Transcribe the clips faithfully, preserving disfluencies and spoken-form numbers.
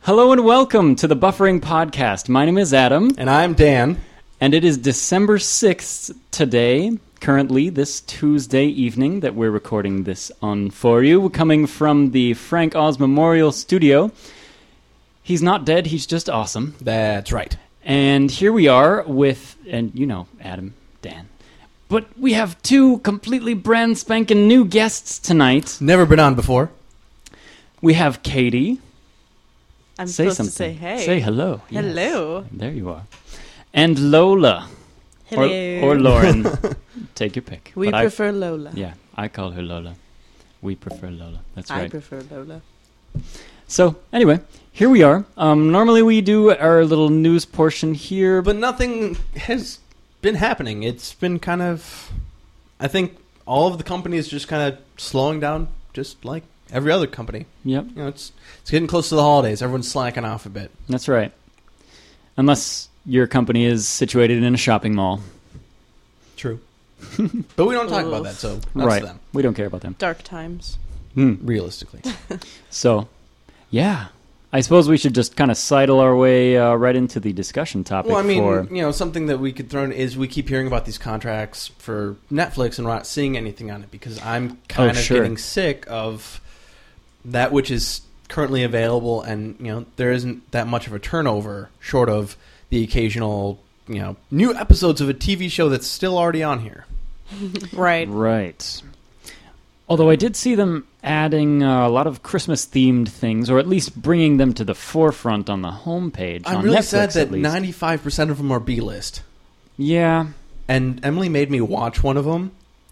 Hello and welcome to the Buffering Podcast. My name is Adam. And I'm Dan. And it is December sixth today, currently this Tuesday evening that we're recording this on for you, coming from the Frank Oz Memorial Studio. He's not dead, he's just awesome. That's right. And here we are with, and you know, Adam, Dan. But we have two completely brand spanking new guests tonight. Never been on before. We have Katie. I'm say supposed something. to say hey. Say hello. Hello. Yes. There you are. And Lola. Hello. Or, or Lauren. Take your pick. We But prefer I, Lola. Yeah, I call her Lola. We prefer Lola. That's I right. I prefer Lola. So, anyway, here we are. Um, normally we do our little news portion here. But nothing has been happening. It's been kind of... I think all of the companies just kind of slowing down, just like every other company. Yep. You know, it's it's getting close to the holidays. Everyone's slacking off a bit. That's right. Unless your company is situated in a shopping mall. True. But we don't talk about that, so that's right. them. We don't care about them. Dark times. Mm. Realistically. So, yeah. I suppose we should just kind of sidle our way uh, right into the discussion topic. Well, I mean, for... you know, something that we could throw in is we keep hearing about these contracts for Netflix and we're not seeing anything on it because I'm kind oh, of sure. getting sick of that which is currently available, and you know, there isn't that much of a turnover short of the occasional, you know, new episodes of a T V show that's still already on here. Right. Right. Although I did see them adding uh, a lot of Christmas-themed things, or at least bringing them to the forefront on the homepage. I'm on really Netflix, sad that at least. ninety-five percent of them are B-list. Yeah. And Emily made me watch one of them.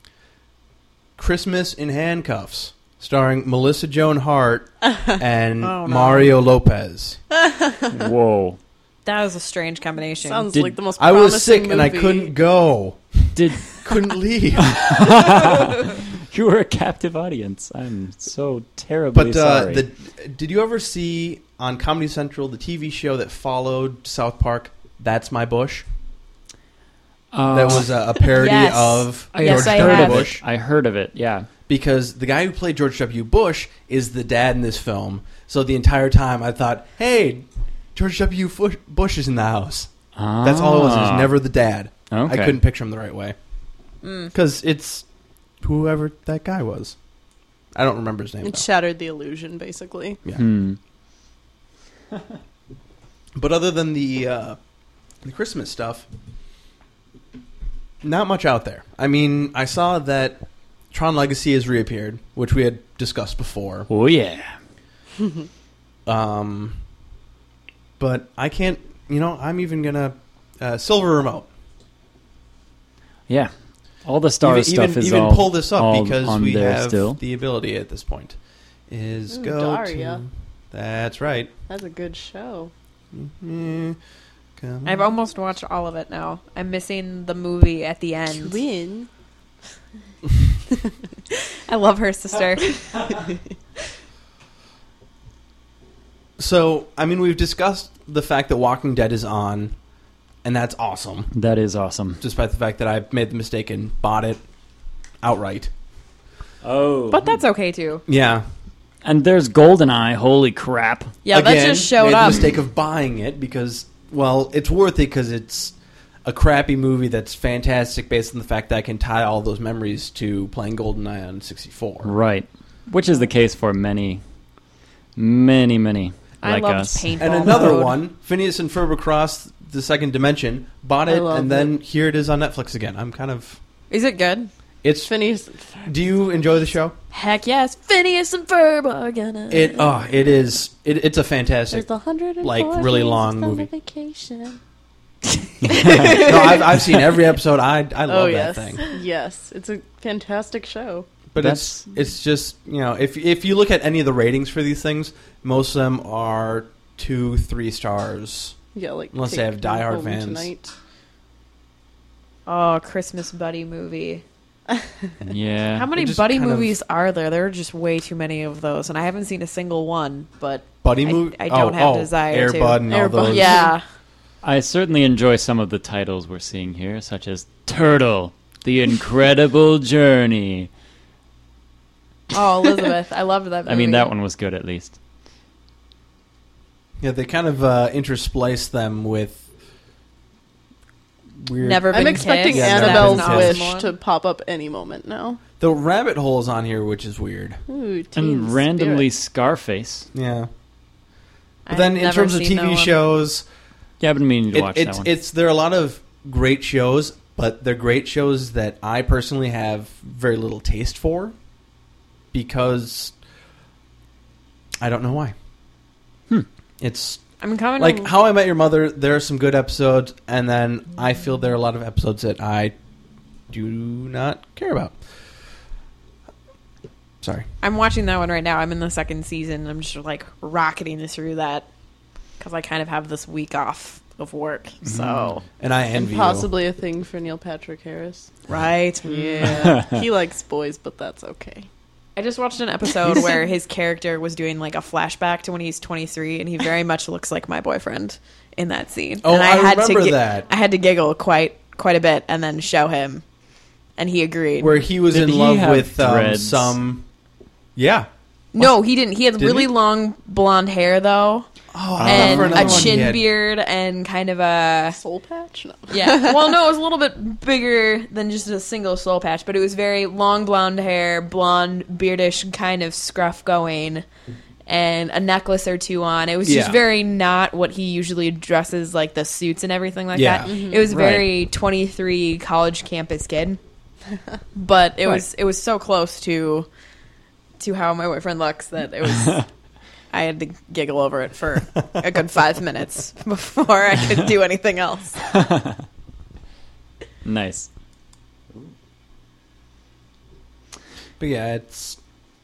Christmas in Handcuffs, starring Melissa Joan Hart and Oh, no. Mario Lopez. Whoa. That was a strange combination. Sounds Did- like the most I promising was sick movie. and I couldn't go. Did Couldn't leave. you were a captive audience? I'm so terribly But uh, sorry. the, did you ever see on Comedy Central the T V show that followed South Park, That's My Bush? uh, That was a, a parody Yes. of I Yes, George I heard W. have. of Bush. it. I heard of it. Yeah. Because the guy who played George W. Bush is the dad in this film. So the entire time I thought, hey, George W. Bush- Bush is in the house. That's all it was. It was never the dad. Okay. I couldn't picture him the right way. Mm. Because it's whoever that guy was. I don't remember his name. It though. shattered the illusion, basically. Yeah. Hmm. But other than the uh, the Christmas stuff, not much out there. I mean, I saw that Tron Legacy has reappeared, which we had discussed before. Oh, yeah. Um, but I can't, you know, I'm even going to... Uh, Silver Remote. Yeah. All the Star even, stuff even, is even all pull this up all because on we there have still. the ability at this point. Is Ooh, go Daria. to... That's right. That's a good show. Mm, come I've on. almost watched all of it now. I'm missing the movie at the end. Twin. I love her sister. So, I mean, we've discussed the fact that Walking Dead is on, and that's awesome. That is awesome. Despite the fact that I made the mistake and bought it outright. Oh. But that's okay too. Yeah. And there's GoldenEye. Holy crap. Yeah, Again, that just showed made up. the mistake of buying it because, well, it's worth it because it's a crappy movie that's fantastic based on the fact that I can tie all those memories to playing GoldenEye on sixty-four. Right. Which is the case for many, many, many I like loved us. paintball. And another mode. one, Phineas and Ferb Across the Second Dimension, bought I it, love and then here it is on Netflix again. I'm kind of... Is it good? It's. Phineas. Do you enjoy the show? Heck yes. Phineas and Ferb are gonna. It oh, it is. It, it's a There's fantastic. the hundred and like, four really days long of movie. Vacation. no, I've, I've seen every episode. I I love Oh that yes, thing. yes, it's a fantastic show. But That's- it's it's just, you know, if if you look at any of the ratings for these things, most of them are two, three stars. Yeah, like Unless they Take have Me diehard Home fans. Tonight. Oh, Christmas buddy movie. Yeah. How many It just buddy kind of- movies are there? There are just way too many of those, and I haven't seen a single one. But Buddy I- movie. I don't oh, have oh, desire Air to. Bud and Air all Bud. those. yeah, I certainly enjoy some of the titles we're seeing here, such as Turtle, The Incredible Journey. oh Elizabeth, I loved that movie. I mean, that one was good at least. Yeah, they kind of uh, intersplice them with weird. Never been I'm expecting kissed. Yeah, never Annabelle's been wish kissed. to pop up any moment now. The rabbit hole's on here, which is weird. Ooh, teen And randomly spirit. Scarface. Yeah. But I've then in never terms of seen T that V one. shows, Yeah, I've been meaning to it, watch it's that one. it's there are a lot of great shows, but they're great shows that I personally have very little taste for because I don't know why. Hmm. It's I'm kind of like How I Met Your Mother. There are some good episodes, and then I feel there are a lot of episodes that I do not care about. Sorry. I'm watching that one right now. I'm in the second season. I'm just like rocketing through that because I kind of have this week off of work. So And I And envy you. possibly a thing for Neil Patrick Harris. right. Yeah. He likes boys, but that's okay. I just watched an episode where his character was doing like a flashback to when he's twenty-three, and he very much looks like my boyfriend in that scene. Oh, and I had remember to gi- that. I had to giggle quite quite a bit, and then show him, and he agreed. Where he was Did in he love have with um, dreads? some. Yeah. no, he didn't. He had Didn't really he? long blonde hair though, Oh, I and thought for a another one he chin had- beard, and kind of a Soul patch? No. yeah. Well, no, it was a little bit bigger than just a single soul patch, but it was very long blonde hair, blonde, beardish kind of scruff going, and a necklace or two on. It was just Yeah. very not what he usually dresses, like the suits and everything like Yeah. that. It was Right. very twenty-three college campus kid, but it was it was so close to to how my boyfriend looks that it was. I had to giggle over it for a good five minutes before I could do anything else. Nice. But yeah, it's.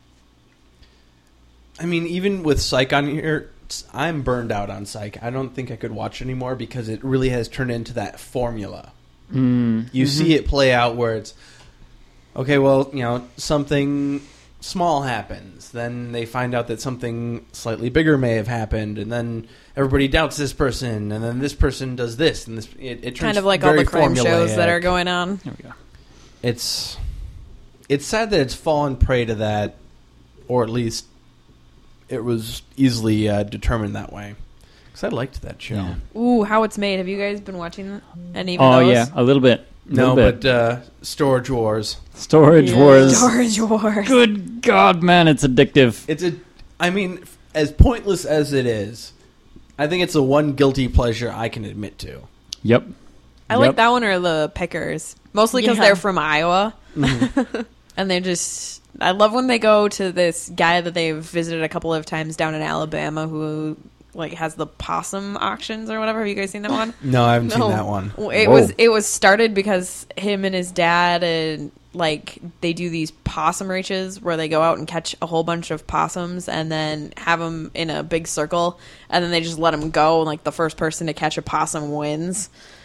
I mean, even with Psych on here, it's- I'm burned out on Psych. I don't think I could watch anymore because it really has turned into that formula. Mm. You see it play out where it's okay. Well, you know, something small happens, then they find out that something slightly bigger may have happened, and then everybody doubts this person, and then this person does this, and this it, it turns Kind of like all very the crime shows that formulaic. are going on. There we go. It's it's sad that it's fallen prey to that, or at least it was easily uh, determined that way. Because I liked that show. Yeah. Ooh, How It's Made. Have you guys been watching any of Oh those? yeah, a little bit. A No, little bit. but uh, Storage Wars. Storage Yeah. Wars. Storage Wars. Good God, man, it's addictive. It's a. I mean, as pointless as it is, I think it's the one guilty pleasure I can admit to. Yep. I like Yep. that one or the Pickers. Mostly because Yeah. they're from Iowa. And they're just... I love when they go to this guy that they've visited a couple of times down in Alabama who like has the possum auctions or whatever. Have you guys seen that one? No, I haven't No. seen that one. Well, It Whoa. was it was started because him and his dad and like they do these possum races where they go out and catch a whole bunch of possums and then have them in a big circle and then they just let them go and like the first person to catch a possum wins.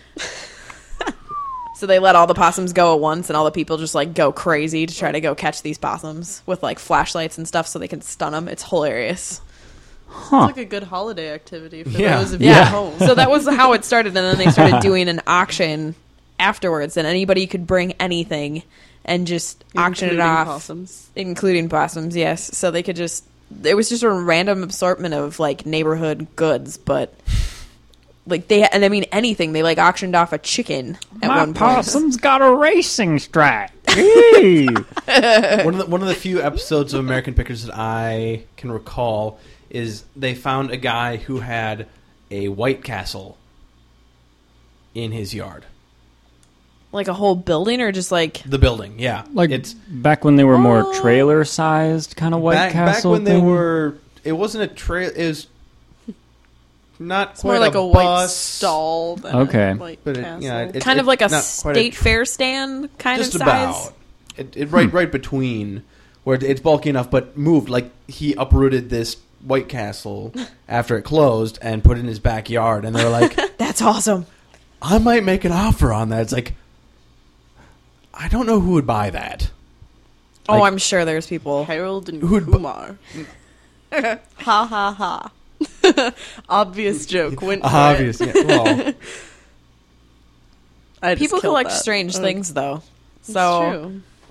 So they let all the possums go at once and all the people just like go crazy to try to go catch these possums with like flashlights and stuff so they can stun them. It's hilarious. Huh. It's like a good holiday activity for Yeah. those of you Yeah. at home. So that was how it started, and then they started doing an auction afterwards, and anybody could bring anything and just auction it Including off, possums. including possums. Yes, so they could just. It was just a random assortment of like neighborhood goods, but like they and I mean anything. They like auctioned off a chicken at My one point. possum's got a racing strike. Hey. one of the one of the few episodes of American Pickers that I can recall is they found a guy who had a White Castle in his yard. Like a whole building, or just like The building, yeah. Like it's back when they were more Oh. trailer-sized kind of White back, Castle back when they thing? were. It wasn't a trail. It was not It's quite more like a, a, white bus, stall than Okay. a white But it- castle. yeah, it- kind of like a not quite a state tr- fair stand kind just of about. size. It, it right right between where it- it's bulky enough, but moved. Like he uprooted this White Castle after it closed and put it in his backyard, and they're like, That's awesome. I might make an offer on that. It's like, I don't know who would buy that. Oh, Like- I'm sure there's people. Harold and Who'd bu- Kumar. ha ha ha. Obvious joke. Went for it. Obvious, yeah. Well, I just People killed collect that. strange Oh, things, though. it's So, true.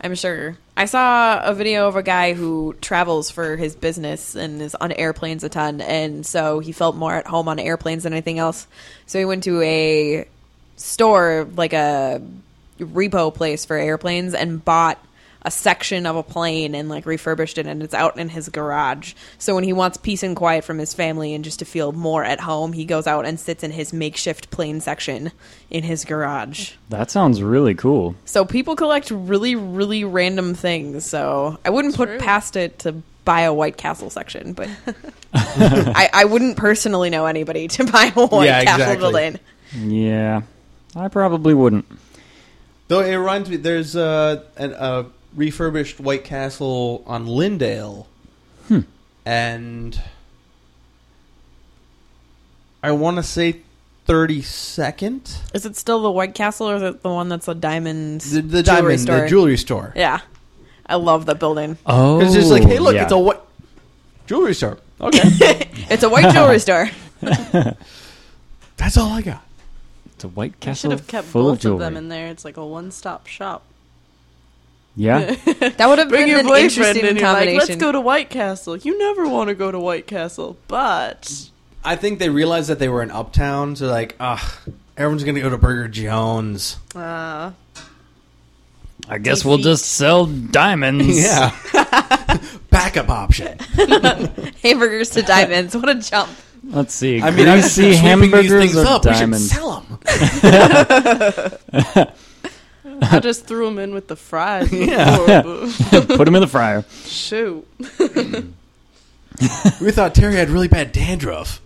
I'm sure. I saw a video of a guy who travels for his business and is on airplanes a ton, and so he felt more at home on airplanes than anything else. So he went to a store, like a repo place for airplanes, and bought a section of a plane and like refurbished it, and it's out in his garage. So when he wants peace and quiet from his family and just to feel more at home, he goes out and sits in his makeshift plane section in his garage. That sounds really cool. So people collect really, really random things. So I wouldn't put True. past it to buy a White Castle section, but I, I wouldn't personally know anybody to buy a White Yeah, Castle exactly. building. Yeah, I probably wouldn't. Though it reminds me, there's uh, an, a refurbished White Castle on Lindale, Hmm. and I want to say thirty-second. Is it still the White Castle, or is it the one that's a diamond The, the jewelry diamond, store? the jewelry store. Yeah. I love the building. Oh, It's just like, hey, look, yeah. it's a what jewelry store. Okay, It's a white jewelry store. that's all I got. It's a White I should Castle have kept full of both jewelry. of them in there. It's like a one-stop shop. Yeah, That would have Bring been your an boyfriend interesting and you're like, combination. let's go to White Castle. You never want to go to White Castle, but I think they realized that they were in Uptown, so like, ah, everyone's gonna go to Burger Jones. uh, I guess we'll just sell diamonds. Yeah, backup option. Hamburgers to diamonds. What a jump. Let's see. I mean, I was greasy just sweeping these hamburgers things or up. diamonds? We should sell them. I just threw them in with the fries. Yeah. before, but- Put them in the fryer. Shoot. We thought Terry had really bad dandruff.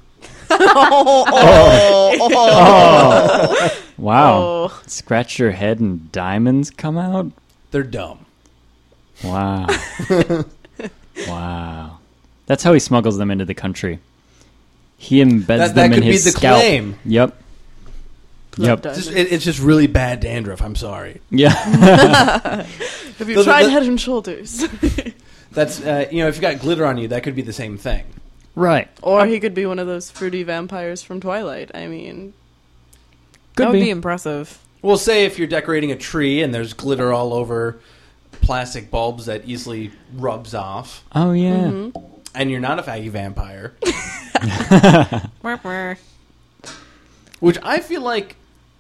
Oh. Wow. Oh. Scratch your head and diamonds come out? They're dumb. Wow. Wow. That's how he smuggles them into the country. He embeds That- that them in could be his the scalp. claim. Yep. Yep. Diamonds. Just, it, it's just really bad dandruff. I'm sorry. Yeah. Have you The- the- tried the- Head and Shoulders? That's uh, you know, if you got glitter on you, that could be the same thing. Right. Or he could be one of those fruity vampires from Twilight. I mean, Could that would be. be impressive. We'll say if you're decorating a tree and there's glitter all over plastic bulbs that easily rubs off, Oh, yeah. mhm. and you're not a faggy vampire, Mwah, mwah. which I feel like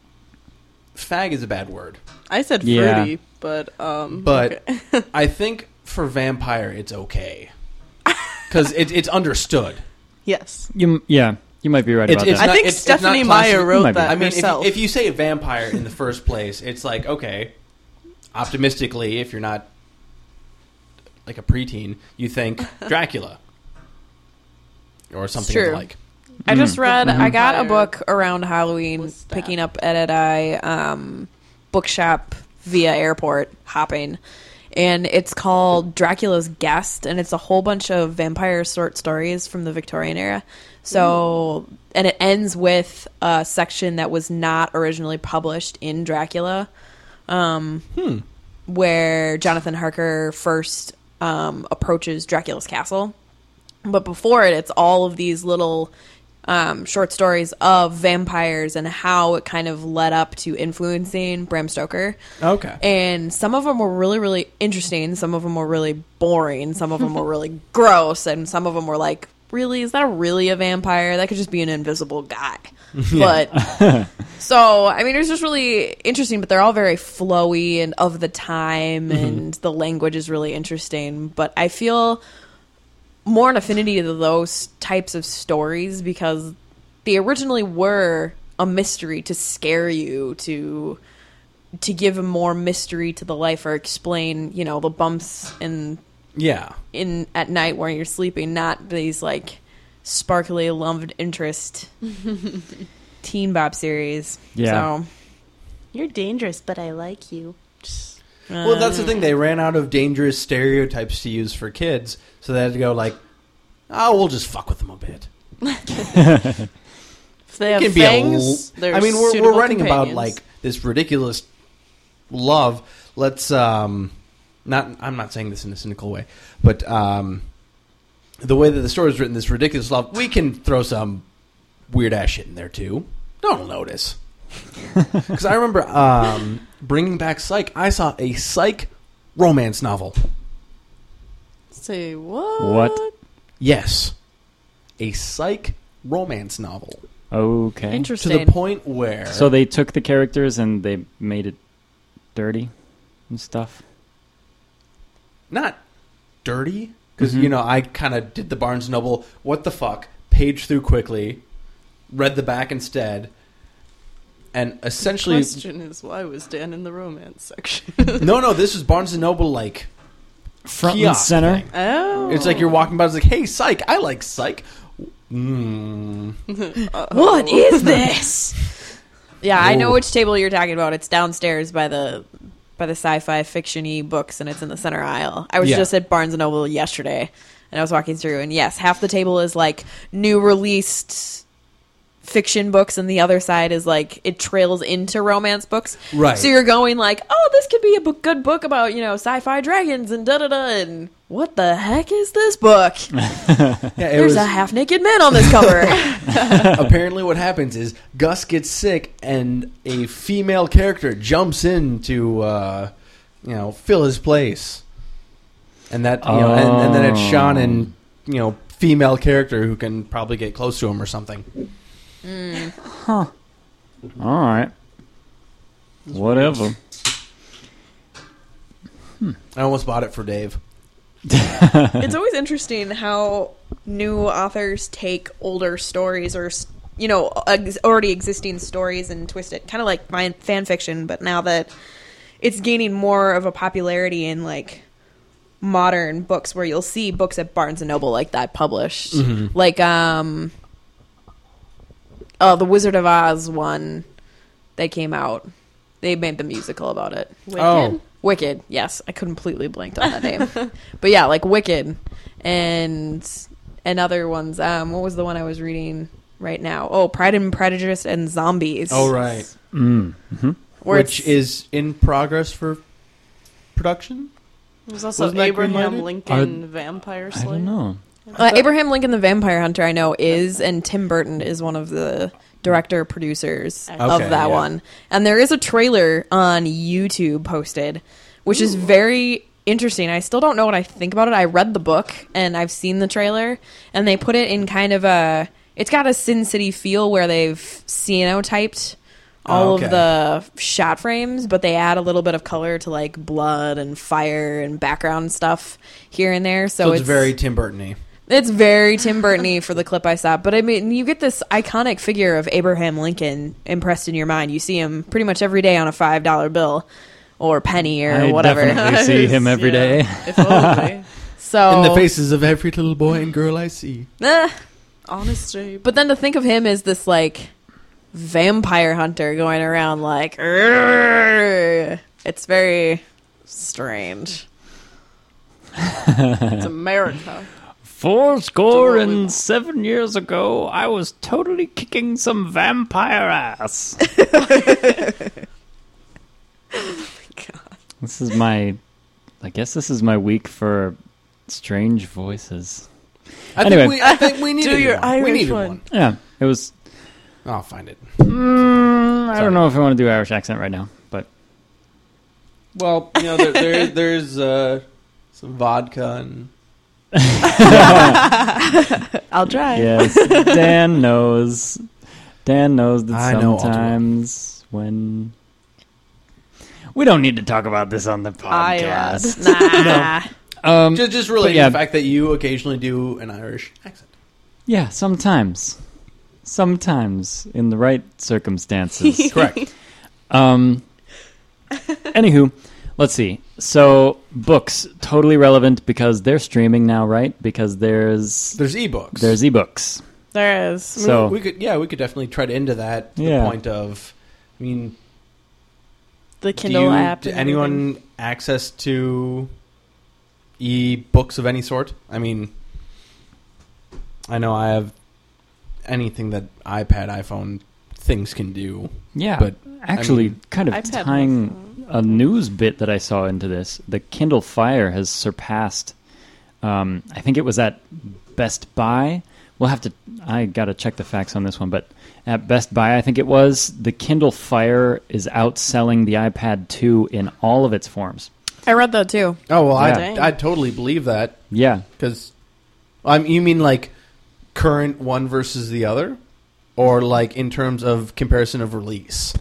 fag is a bad word, I said Yeah. fruity, but um, but okay. I think for vampire it's okay because it, it's understood. yes. You, yeah. You might be right It's- about it's that. I not- think it's- it's not Stephanie classic- Meyer wrote Might be. that I mean, if, herself. if you say a vampire in the first place, it's like, okay, optimistically, if you're not like a preteen, you think Dracula or something of the True. like. I just Mm. read, I got a Vampire book around Halloween, was that? picking up at a um, bookshop via airport hopping. And it's called Dracula's Guest, and it's a whole bunch of vampire short stories from the Victorian era. So, and it ends with a section that was not originally published in Dracula, um, Hmm. where Jonathan Harker first um, approaches Dracula's castle. But before it, it's all of these little um, short stories of vampires and how it kind of led up to influencing Bram Stoker. Okay. And some of them were really, really interesting. Some of them were really boring. Some of them were really gross. And some of them were like, really? Is that really a vampire? That could just be an invisible guy. But so, I mean, it was just really interesting, but they're all very flowy and of the time, and the language is really interesting. But I feel more an affinity to those types of stories because they originally were a mystery to scare you, to to give more mystery to the life or explain, you know, the bumps in Yeah. in at night when you're sleeping, not these like sparkly love interest teen bop series. Yeah. So, You're dangerous, but I like you. Well, that's the thing. They ran out of dangerous stereotypes to use for kids, so they had to go like, "Oh, we'll just fuck with them a bit." If they have Can be a fangs, l- they're I mean, we're, suitable we're writing about companions. like this ridiculous love. Let's um, not. I'm not saying this in a cynical way, but um, the way that the story is written, this ridiculous love, we can throw some weird ass shit in there too. No one will notice. Because I remember um, bringing back Psych. I saw a Psych romance novel. Say what? What? Yes. A psych romance novel. Okay. To Interesting. the point where... So they took the characters and they made it dirty and stuff. Not dirty, because, Mhm. you know, I kind of did the Barnes and Noble, what the fuck, paged through quickly, read the back instead, and essentially... The question is, why was Dan in the romance section? No, no, this was Barnes and Noble, like, Front and kiosk center. thing. Oh. It's like you're walking by, it's like, hey, psych, I like psych. Mm. What is this? Yeah, I know Whoa. which table you're talking about. It's downstairs by the by the sci-fi fiction-y books, and it's in the center aisle. I was Yeah. just at Barnes and Noble yesterday, and I was walking through, and yes, half the table is like new released fiction books, and the other side is like it trails into romance books. Right. So you're going like, oh, this could be a book, good book about, you know, sci-fi dragons and da da da, and what the heck is this book? Yeah, it There's was, a half-naked man on this cover. apparently what happens is Gus gets sick and a female character jumps in to, uh, you know, fill his place. And that, you know, and, and then it's Sean and, you know, female character who can probably get close to him or something. All right. Whatever. I almost bought it for Dave. It's always interesting how new authors take older stories or, you know, ex- already existing stories and twist it, kind of like my fan fiction, but now that it's gaining more of a popularity in like modern books, where you'll see books at Barnes and Noble like that published, Mhm. like um, oh, the Wizard of Oz one that came out. They made the musical about it. Wicked? Oh. Wicked, yes. I completely blanked on that name. But yeah, like Wicked and and other ones. Um, what was the one I was reading right now? Oh, Pride and Prejudice and Zombies. Oh, right. Mm. hmm Where Which it's- is in progress for production? There's also Wasn't that Abraham green-lighted? Lincoln Vampire I Slayer. don't know. Uh, Abraham Lincoln the Vampire Hunter, I know, is, and Tim Burton is one of the director producers Okay, of that yeah. one. And there is a trailer on YouTube posted, which is very interesting. I still don't know what I think about it. I read the book and I've seen the trailer, and they put it in kind of a, it's got a Sin City feel where they've cyanotyped all Oh, okay. of the shot frames, but they add a little bit of color to like blood and fire and background stuff here and there. So, So, it's, very Tim Burton-y. it's very Tim Burton-y for the clip I saw. But I mean, you get this iconic figure of Abraham Lincoln impressed in your mind. You see him pretty much every day on a five dollar bill or penny or I whatever. definitely see him every Yeah, day. If only. So In the faces of every little boy and girl I see. eh. Honest Abe. But then to think of him as this like vampire hunter going around like, "Arrgh," it's very strange. It's America. Four score Do what we and want. seven years ago, I was totally kicking some vampire ass. This is my, I guess this is my week for strange voices. I Anyway. think we, I think we needed Do your one. we Irish needed one. one. Yeah, it was. I'll find it. Mm, I Sorry. don't know if I want to do Irish accent right now, but Well, you know, there, there there's uh, some vodka and I'll try. yes, Dan knows. Dan knows that I know all too well. sometimes when we don't need to talk about this on the I podcast. Nah. Um, just, just relating yeah. the fact that you occasionally do an Irish accent. yeah, sometimes, sometimes in the right circumstances. Correct. Um, anywho, let's see. So books totally relevant because they're streaming now, right? Because there's There's ebooks. there's ebooks. There is. I mean, So we could, yeah, we could definitely try to into that. To Yeah. the point of, I mean, The do Kindle you, app. do and anyone everything. access to e-books of any sort? I mean, I know I have anything that iPad, iPhone things can do. Yeah, But, actually, I mean- kind of iPad tying a news bit that I saw into this. The Kindle Fire has surpassed. Um, I think it was at Best Buy. We'll have to. I gotta check the facts on this one, but at Best Buy, I think it was the Kindle Fire is outselling the iPad two in all of its forms. I read that too. Oh well, Yeah. I I totally believe that Yeah. because, um, you mean like current one versus the other, or like in terms of comparison of release?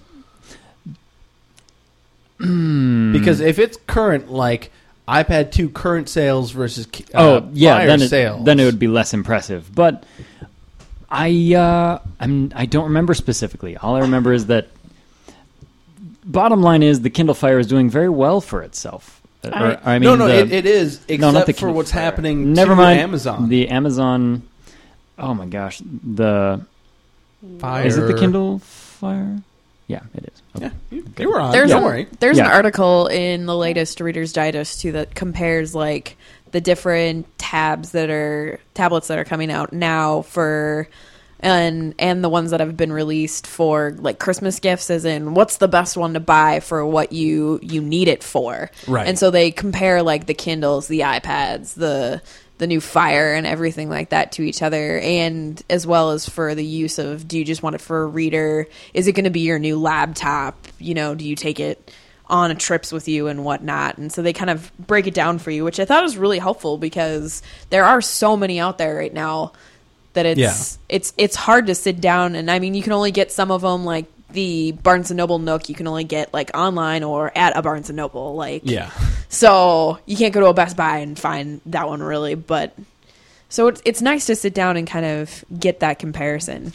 Hmm. Because if it's current, like iPad two current sales versus uh, oh yeah, prior then it, sales, then it would be less impressive. But I uh, I'm I don't remember specifically. All I remember is that. Bottom line is the Kindle Fire is doing very well for itself. Or, I- I mean, no, no, the, it, it is except no, not the for Kindle what's Fire. happening Never to mind Amazon. The Amazon. Oh my gosh, the Fire. is it the Kindle Fire? Yeah, it is. Okay. Yeah, you, you were on. There's Don't a- worry. There's Yeah. an article in the latest Reader's Digest too that compares like the different tabs that are tablets that are coming out now for and and the ones that have been released for like Christmas gifts, as in what's the best one to buy for what you you need it for. Right. And so they compare like the Kindles, the iPads, the the new Fire and everything like that to each other, and as well as for the use of, do you just want it for a reader? Is it going to be your new laptop? You know, do you take it on trips with you and whatnot? And so they kind of break it down for you, which I thought was really helpful because there are so many out there right now that it's Yeah. it's it's hard to sit down. And I mean, you can only get some of them, like the Barnes and Noble Nook, you can only get like online or at a Barnes and Noble, like Yeah. so you can't go to a Best Buy and find that one really, but so it's it's nice to sit down and kind of get that comparison.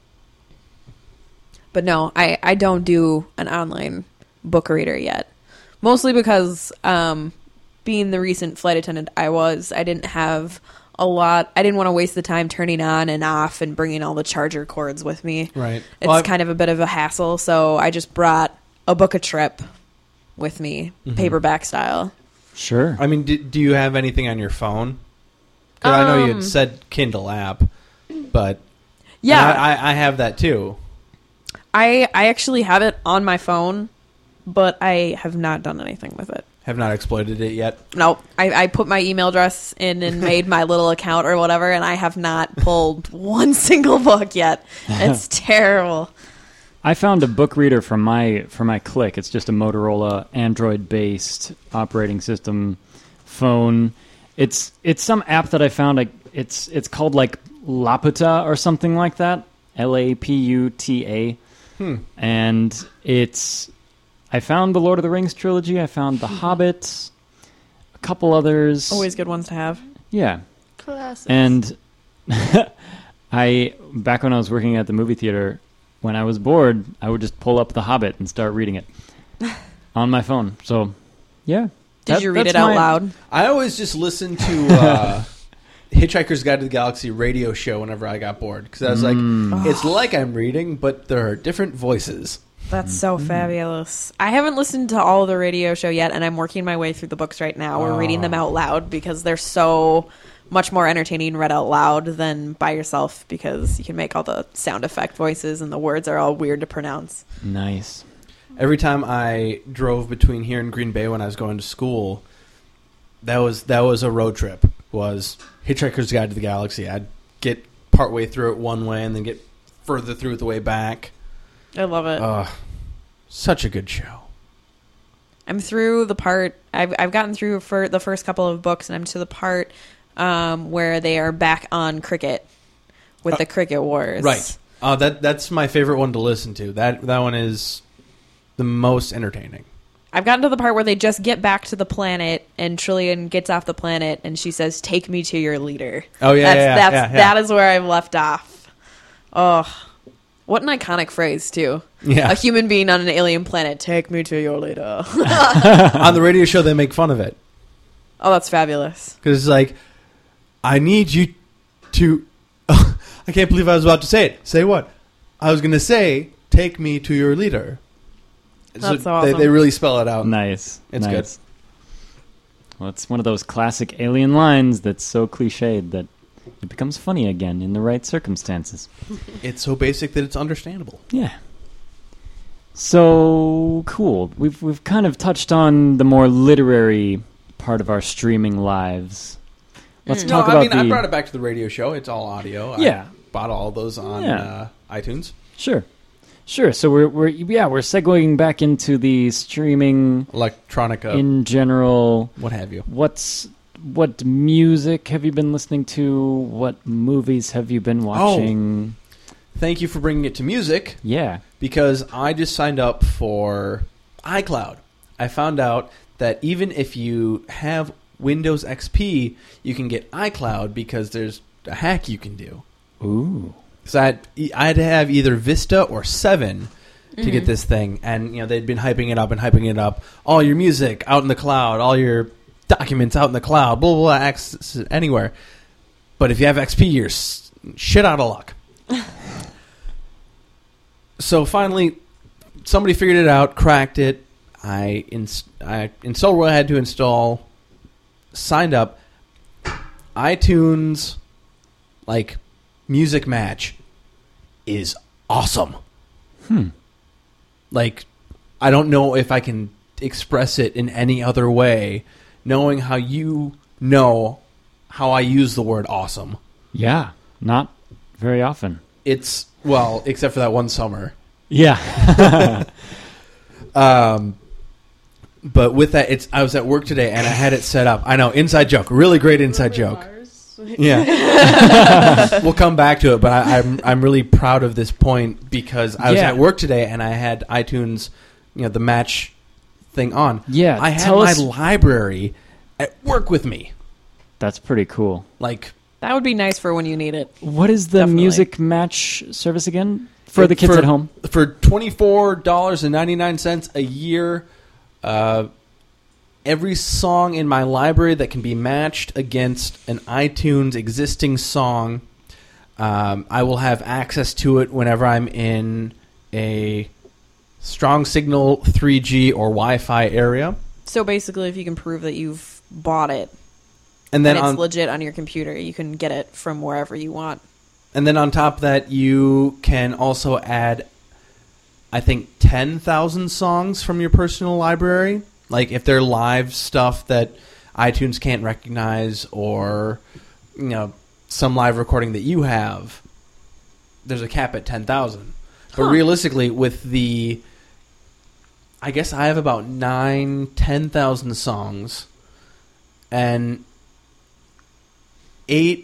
But no, I, I don't do an online book reader yet. Mostly because um, being the recent flight attendant I was, I didn't have a lot. I didn't want to waste the time turning on and off and bringing all the charger cords with me. Right. It's Well, I've- kind of a bit of a hassle, so I just brought a book a trip with me, Mm-hmm. paperback style. Sure. I mean, do, do you have anything on your phone? 'Cause I know you Um, had said Kindle app, but Yeah, and I, I, I have that too. I I actually have it on my phone, but I have not done anything with it. Have not exploited it yet. No, I, I put my email address in and made my little account or whatever, and I have not pulled one single book yet. It's terrible. I found a book reader for my for my Click. It's just a Motorola Android-based operating system phone. It's it's some app that I found. Like it's it's called like Laputa or something like that. L A P U T A. Hmm. And it's I found the Lord of the Rings trilogy. I found The Hobbit, a couple others. Always good ones to have. Yeah. Classics. And I, back when I was working at the movie theater, when I was bored, I would just pull up The Hobbit and start reading it on my phone. So, yeah. Did That- you read that's it out my- loud? I always just listen to uh, Hitchhiker's Guide to the Galaxy radio show whenever I got bored because I was like, Mm. it's like I'm reading, but there are different voices. That's so fabulous. I haven't listened to all of the radio show yet, and I'm working my way through the books right now. We're reading them out loud because they're so much more entertaining read out loud than by yourself because you can make all the sound effect voices and the words are all weird to pronounce. Nice. Every time I drove between here and Green Bay when I was going to school, that was that was a road trip. Was Hitchhiker's Guide to the Galaxy. I'd get partway through it one way and then get further through it the way back. I love it. Uh, such a good show. I'm through the part I've I've gotten through for the first couple of books, and I'm to the part um, where they are back on Cricket with Uh, the Cricket Wars. Right. Uh, that that's my favorite one to listen to. That that one is the most entertaining. I've gotten to the part where they just get back to the planet, and Trillian gets off the planet, and she says, "Take me to your leader." Oh yeah, that's, yeah, yeah, that's yeah, yeah. that is where I've left off. Oh, what an iconic phrase too! Yeah. A human being on an alien planet. Take me to your leader. On the radio show, they make fun of it Oh, that's fabulous. because it's like, I need you to. I can't believe I was about to say it. Say what? I was going to say, take me to your leader. That's so awesome. They, they really spell it out. Nice. It's nice. good. Well, it's one of those classic alien lines that's so cliched that it becomes funny again in the right circumstances. It's so basic that it's understandable. Yeah. So cool. We've we've kind of touched on the more literary part of our streaming lives. Let's No, talk I about mean, the I brought it back to the radio show. It's all audio. Yeah. I bought all those on Yeah. uh, iTunes. Sure. Sure. So we're we're yeah we're segueing back into the streaming Electronica, in general. what have you. What's what music have you been listening to? What movies have you been watching? Thank you for bringing it to music, Yeah. because I just signed up for iCloud. I found out that even if you have Windows X P, you can get iCloud because there's a hack you can do. Ooh. So I had, I had to have either Vista or seven to mm-hmm. get this thing, and you know they'd been hyping it up and hyping it up. All your music out in the cloud, all your documents out in the cloud, blah blah blah, access it anywhere. But if you have X P, you're s- shit out of luck. So finally, somebody figured it out, cracked it. I ins- I installed what I had to install, signed up. iTunes, like, Music Match is awesome. Hmm. Like, I don't know if I can express it in any other way, knowing how you know how I use the word awesome. Yeah. Not very often. It's, well, except for that one summer. Yeah. um, but with that, it's I was at work today and I had it set up. I know, inside joke, really great inside joke. Yeah, we'll come back to it. But I, I'm I'm really proud of this point because I was Yeah. at work today and I had iTunes, you know, the match thing on. Yeah, I had tell my us- library at work with me. That's pretty cool. Like, That would be nice for when you need it. What is the Definitely. Music Match service again? For the kids for, at home? For twenty-four dollars and ninety-nine cents a year, uh, every song in my library that can be matched against an iTunes existing song, um, I will have access to it whenever I'm in a strong signal three G or Wi-Fi area. So basically, if you can prove that you've bought it And then and it's on legit on your computer, you can get it from wherever you want. And then on top of that, you can also add, I think, ten thousand songs from your personal library. Like, if they're live stuff that iTunes can't recognize or, you know, some live recording that you have, there's a cap at ten thousand. But Huh. realistically, with the... I guess I have about nine, ten thousand songs, and eight...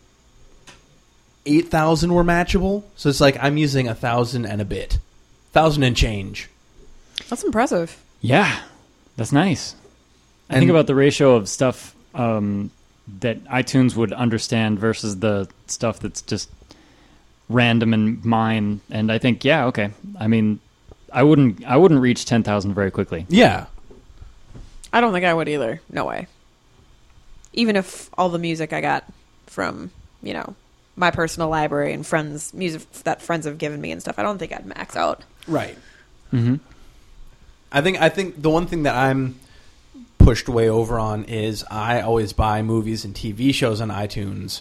eight thousand were matchable, so it's like I'm using a thousand and a bit, thousand and change. That's impressive. Yeah. That's nice. I And- think about the ratio of stuff um, that iTunes would understand versus the stuff that's just random and mine. And I think, yeah, okay. I mean, I wouldn't I wouldn't reach ten thousand very quickly. Yeah, I don't think I would either. No way. Even if all the music I got from, you know, my personal library and friends, music that friends have given me and stuff, I don't think I'd max out. right. Mm-hmm. I think I think the one thing that I'm pushed way over on is I always buy movies and T V shows on iTunes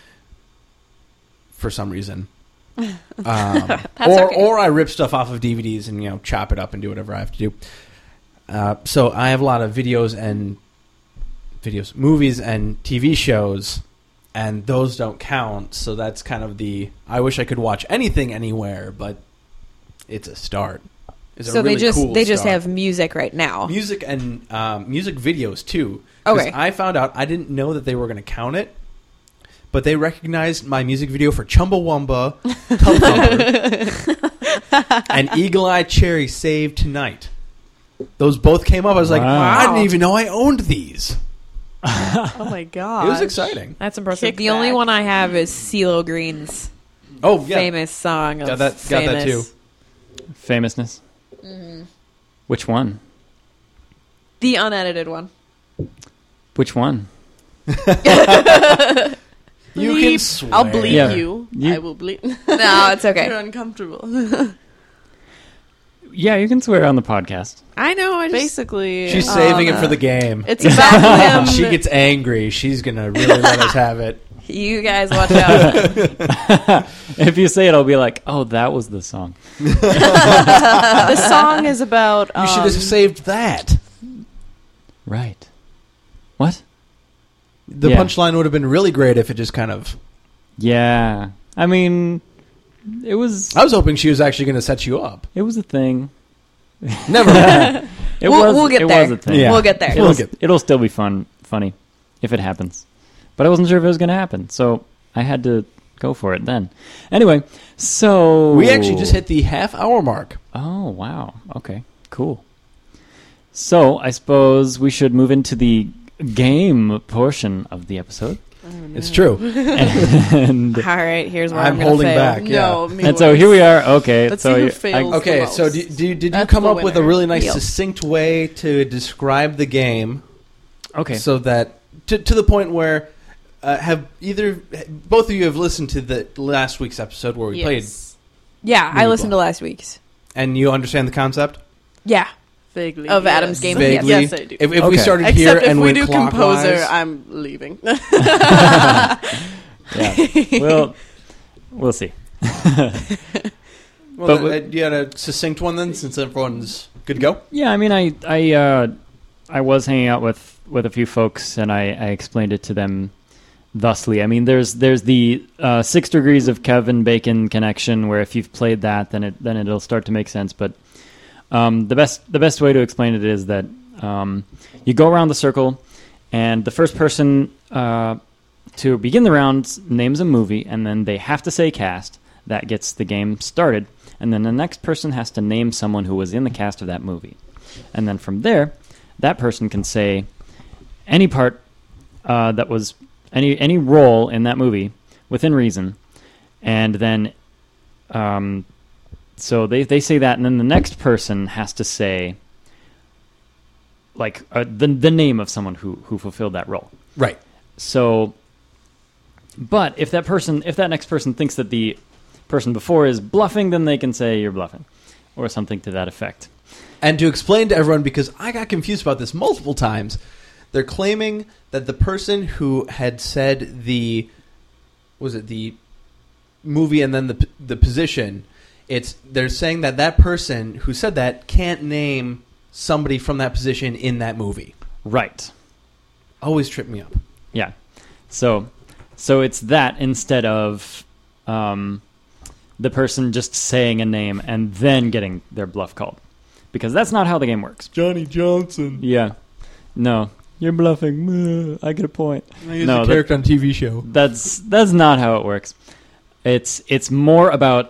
for some reason. Um, or okay. or I rip stuff off of D V Ds and, you know, chop it up and do whatever I have to do. Uh, so I have a lot of videos and videos, movies and T V shows, and those don't count. So that's kind of the I wish I could watch anything anywhere, but it's a start. It's a So really they just cool they just start. have music right now. Music and um, music videos too. 'Cause Okay. I found out I didn't know that they were going to count it, but they recognized my music video for Chumbawamba, Tub Thumper, and Eagle Eye Cherry Save Tonight. Those both came up. I was like, Wow. I didn't even know I owned these. Oh my god. It was exciting. That's impressive. Kick the only back. one I have is CeeLo Green's Oh yeah, famous song of Got that- got that famous. too. Famousness. Mm-hmm. Which one? The unedited one. Which one? you can Bleep. swear. I'll bleep Yeah. you. You- I will bleep. No, it's okay. You're uncomfortable. Yeah, you can swear on the podcast. I know. I just Basically, She's uh, saving it for the game. It's about him. she gets angry. She's gonna really let us have it. you guys watch out. If you say it, I'll be like, oh, that was the song. The song is about. Um, You should have saved that. Right. What? The Yeah. punchline would have been really great if it just kind of. Yeah. I mean, it was I was hoping she was actually going to set you up. it was a thing. Never mind. It we'll, was we'll get it there. was a thing. Yeah. We'll get there. It'll, We'll get- it'll still be fun, funny, if it happens. But I wasn't sure if it was going to happen, so I had to go for it then. Anyway, so We actually just hit the half hour mark. Oh wow! Okay, cool. So I suppose we should move into the game portion of the episode, It's true. and All right, here's where I'm I'm, gonna holding fail. back. Yeah. No, me and so worse. here we are. Okay, Let's so see who you- fails. I, Okay, the so most. do, do, did you That's come the up with a winner. really nice, Yep. succinct way to describe the game okay. so that to, to the point where uh, have either both of you have listened to the last week's episode where we played Yes. Yeah, I Movie listened to block. last week's. and you understand the concept? Yeah. Vaguely. Of yes. Adam's Game, Vaguely. Yes, I do. If, if we Okay. started Except here if and we went do clockwise, composer, I'm leaving. yeah. Well, we'll see. well, but uh, we- you had a succinct one then, since everyone's good to go. Yeah, I mean, I I uh, I was hanging out with, with a few folks, and I, I explained it to them thusly. I mean, there's there's the uh, six degrees of Kevin Bacon connection, where if you've played that, then it then it'll start to make sense. But um, the best the best way to explain it is that um, you go around the circle, and the first person uh, to begin the round names a movie, and then they have to say cast. That gets the game started. And then the next person has to name someone who was in the cast of that movie. And then from there, that person can say any part uh, that was any any role in that movie within reason. And then, um, so they, they say that, and then the next person has to say, like, uh, the the name of someone who, who fulfilled that role. Right. So, but if that person, if that next person thinks that the person before is bluffing, then they can say you're bluffing, or something to that effect. And to explain to everyone, because I got confused about this multiple times, they're claiming that the person who had said the, was it the movie and then the the position, it's they're saying that that person who said that can't name somebody from that position in that movie. Right. Always trip me up. Yeah. So, so it's that instead of um, the person just saying a name and then getting their bluff called, because that's not how the game works. Johnny Johnson. Yeah. No, you're bluffing. I get a point. He's No, a that- character on a T V show. That's that's not how it works. It's it's more about,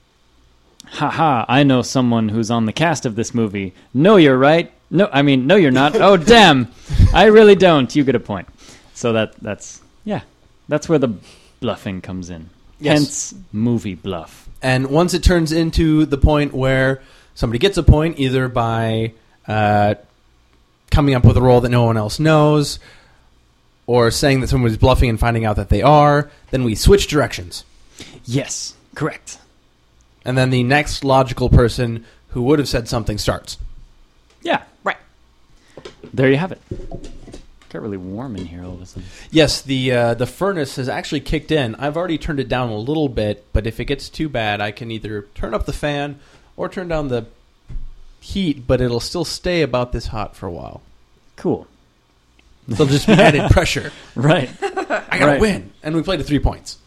haha, I know someone who's on the cast of this movie. No, you're right. No, I mean, no, you're not. Oh, damn. I really don't. You get a point. So that that's, yeah, that's where the bluffing comes in. Yes. Hence, movie bluff. And once it turns into the point where somebody gets a point, either by uh, coming up with a role that no one else knows, or saying that somebody's bluffing and finding out that they are, then we switch directions. Yes, correct. And then the next logical person who would have said something starts. Yeah, Right. there you have it. Got really warm in here all of a sudden. Yes, the uh, the furnace has actually kicked in. I've already turned it down a little bit, but if it gets too bad, I can either turn up the fan or turn down the heat, but it'll still stay about this hot for a while. Cool. There'll just be added pressure. Right. I gotta Right. win. And we played to three points.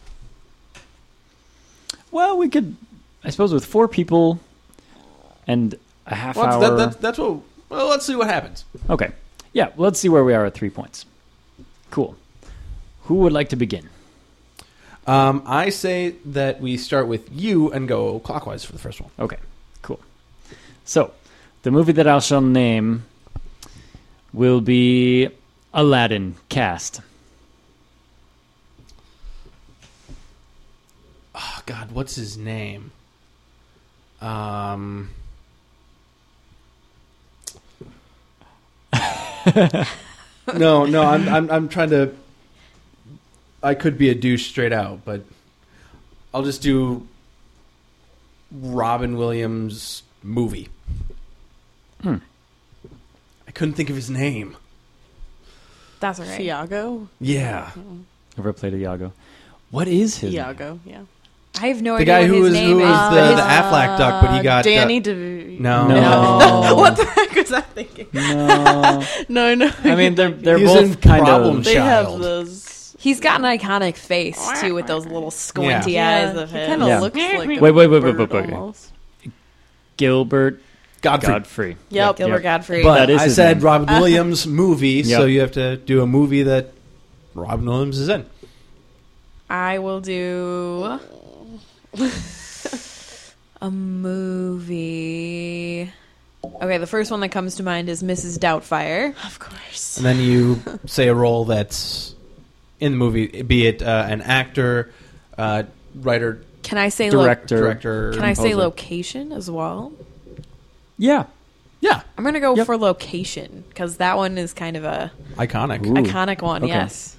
Well, we could, I suppose, with four people and a half Well, hour. that, that, that's what. Well, let's see what happens. Okay. Yeah, let's see where we are at three points. Cool. Who would like to begin? Um, I say that we start with you and go clockwise for the first one. Okay, cool. So, the movie that I shall name will be Aladdin cast. Oh God, what's his name? Um. no, no, I'm, I'm, I'm trying to. I could be a douche straight out, but I'll just do Robin Williams movie. Hmm. I couldn't think of his name. That's all right. Iago? Yeah, Ever played Iago? What is his name? Iago, yeah. I have no the idea guy what who his was name who is. was the, but his- the Affleck duck, but he got Danny uh, DeVito. no, No. what the heck was I thinking? No. No, no. I mean, they're, they're He's both in kind Problem of... they Child. have those. He's got an iconic face too, with those little squinty Yeah, eyes of he his. kind of Yeah. looks like a Wait, wait, wait, wait, bird wait, wait. almost. Gilbert Godfrey. Godfrey. Yep. Gilbert Yep. Godfrey. But That is I his said name. Robin Williams movie, so Yep. you have to do a movie that Robin Williams is in. I will do a movie. Okay, the first one that comes to mind is Missus Doubtfire. Of course. And then you say a role that's in the movie, be it uh, an actor, uh, writer, Can I say lo- Director. director. Can I say composer. location as well? Yeah. Yeah, I'm gonna go Yep. for location because that one is kind of a iconic. Ooh. iconic one. Okay. Yes,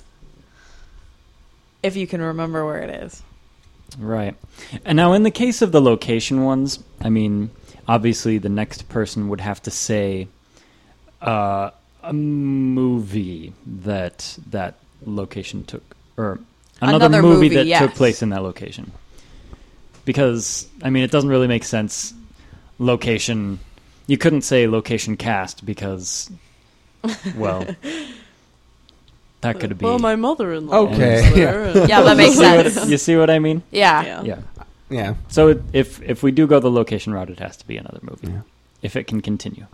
if you can remember where it is. Right. And now, in the case of the location ones, I mean, obviously, the next person would have to say uh, a movie that that location took, or another, Another movie, movie, that yes. took place in that location. Because I mean, it doesn't really make sense. Location. You couldn't say location cast because, well, that could be. Well, my mother-in-law. Okay, was there, and- Yeah, that makes You see what- sense. you see what I mean? Yeah. Yeah. Yeah. Yeah. So it, if if we do go the location route, it has to be another movie. Yeah. If it can continue.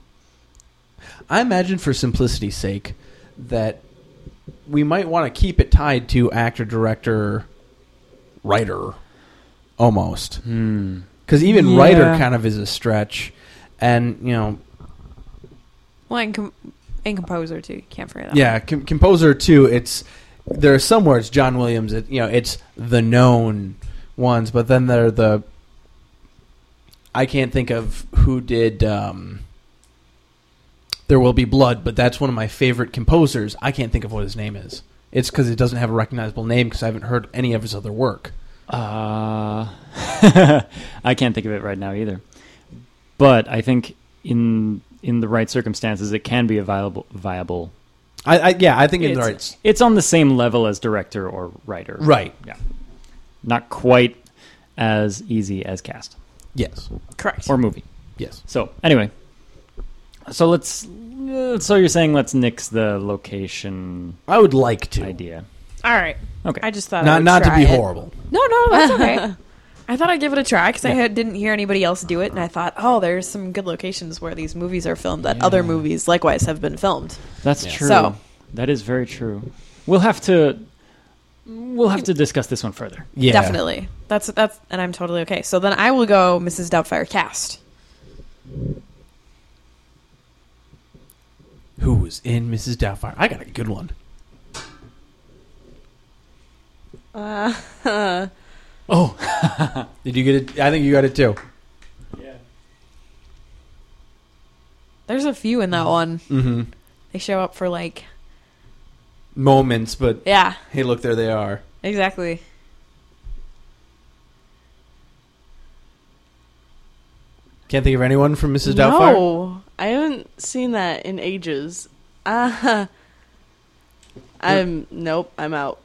I imagine for simplicity's sake that we might want to keep it tied to actor, director, writer, almost. Hmm. Because even Yeah. writer kind of is a stretch. And, you know, Well, and, com- and composer too. Can't forget that. yeah, com- composer too, it's, there are some where it's John Williams, it, you know, it's the known ones, but then there are the, I can't think of who did um, There Will Be Blood, but that's one of my favorite composers. I can't think of what his name is. It's because it doesn't have a recognizable name because I haven't heard any of his other work. Uh, I can't think of it right now either. But I think in in the right circumstances, it can be a viable viable. I, I yeah, I think in the It's, right. it's on the same level as director or writer. Right. Yeah. Not quite as easy as cast Yes. Correct. or movie. Yes. So anyway, so let's. Uh, so you're saying let's nix the location I would like to. idea? All right. Okay. I just thought I Not would not to try be it. horrible. No, no, that's okay. I thought I'd give it a try because I Yeah. had, didn't hear anybody else do it, and I thought, oh, there's some good locations where these movies are filmed that other movies likewise have been filmed. That's Yeah. true. So- That is very true. We'll have to. We'll have to discuss this one further. Yeah. Definitely. That's that's, and I'm totally okay. So then I will go Missus Doubtfire cast. Who was in Missus Doubtfire? I got a good one. Uh, Oh, Did you get it? I think you got it too. yeah. There's a few in that one. Mm-hmm. They show up for like, Moments, but yeah, hey, look, there they are. exactly. Can't think of anyone from Missus Doubtfire? no, I haven't seen that in ages. Uh, I'm nope. I'm out.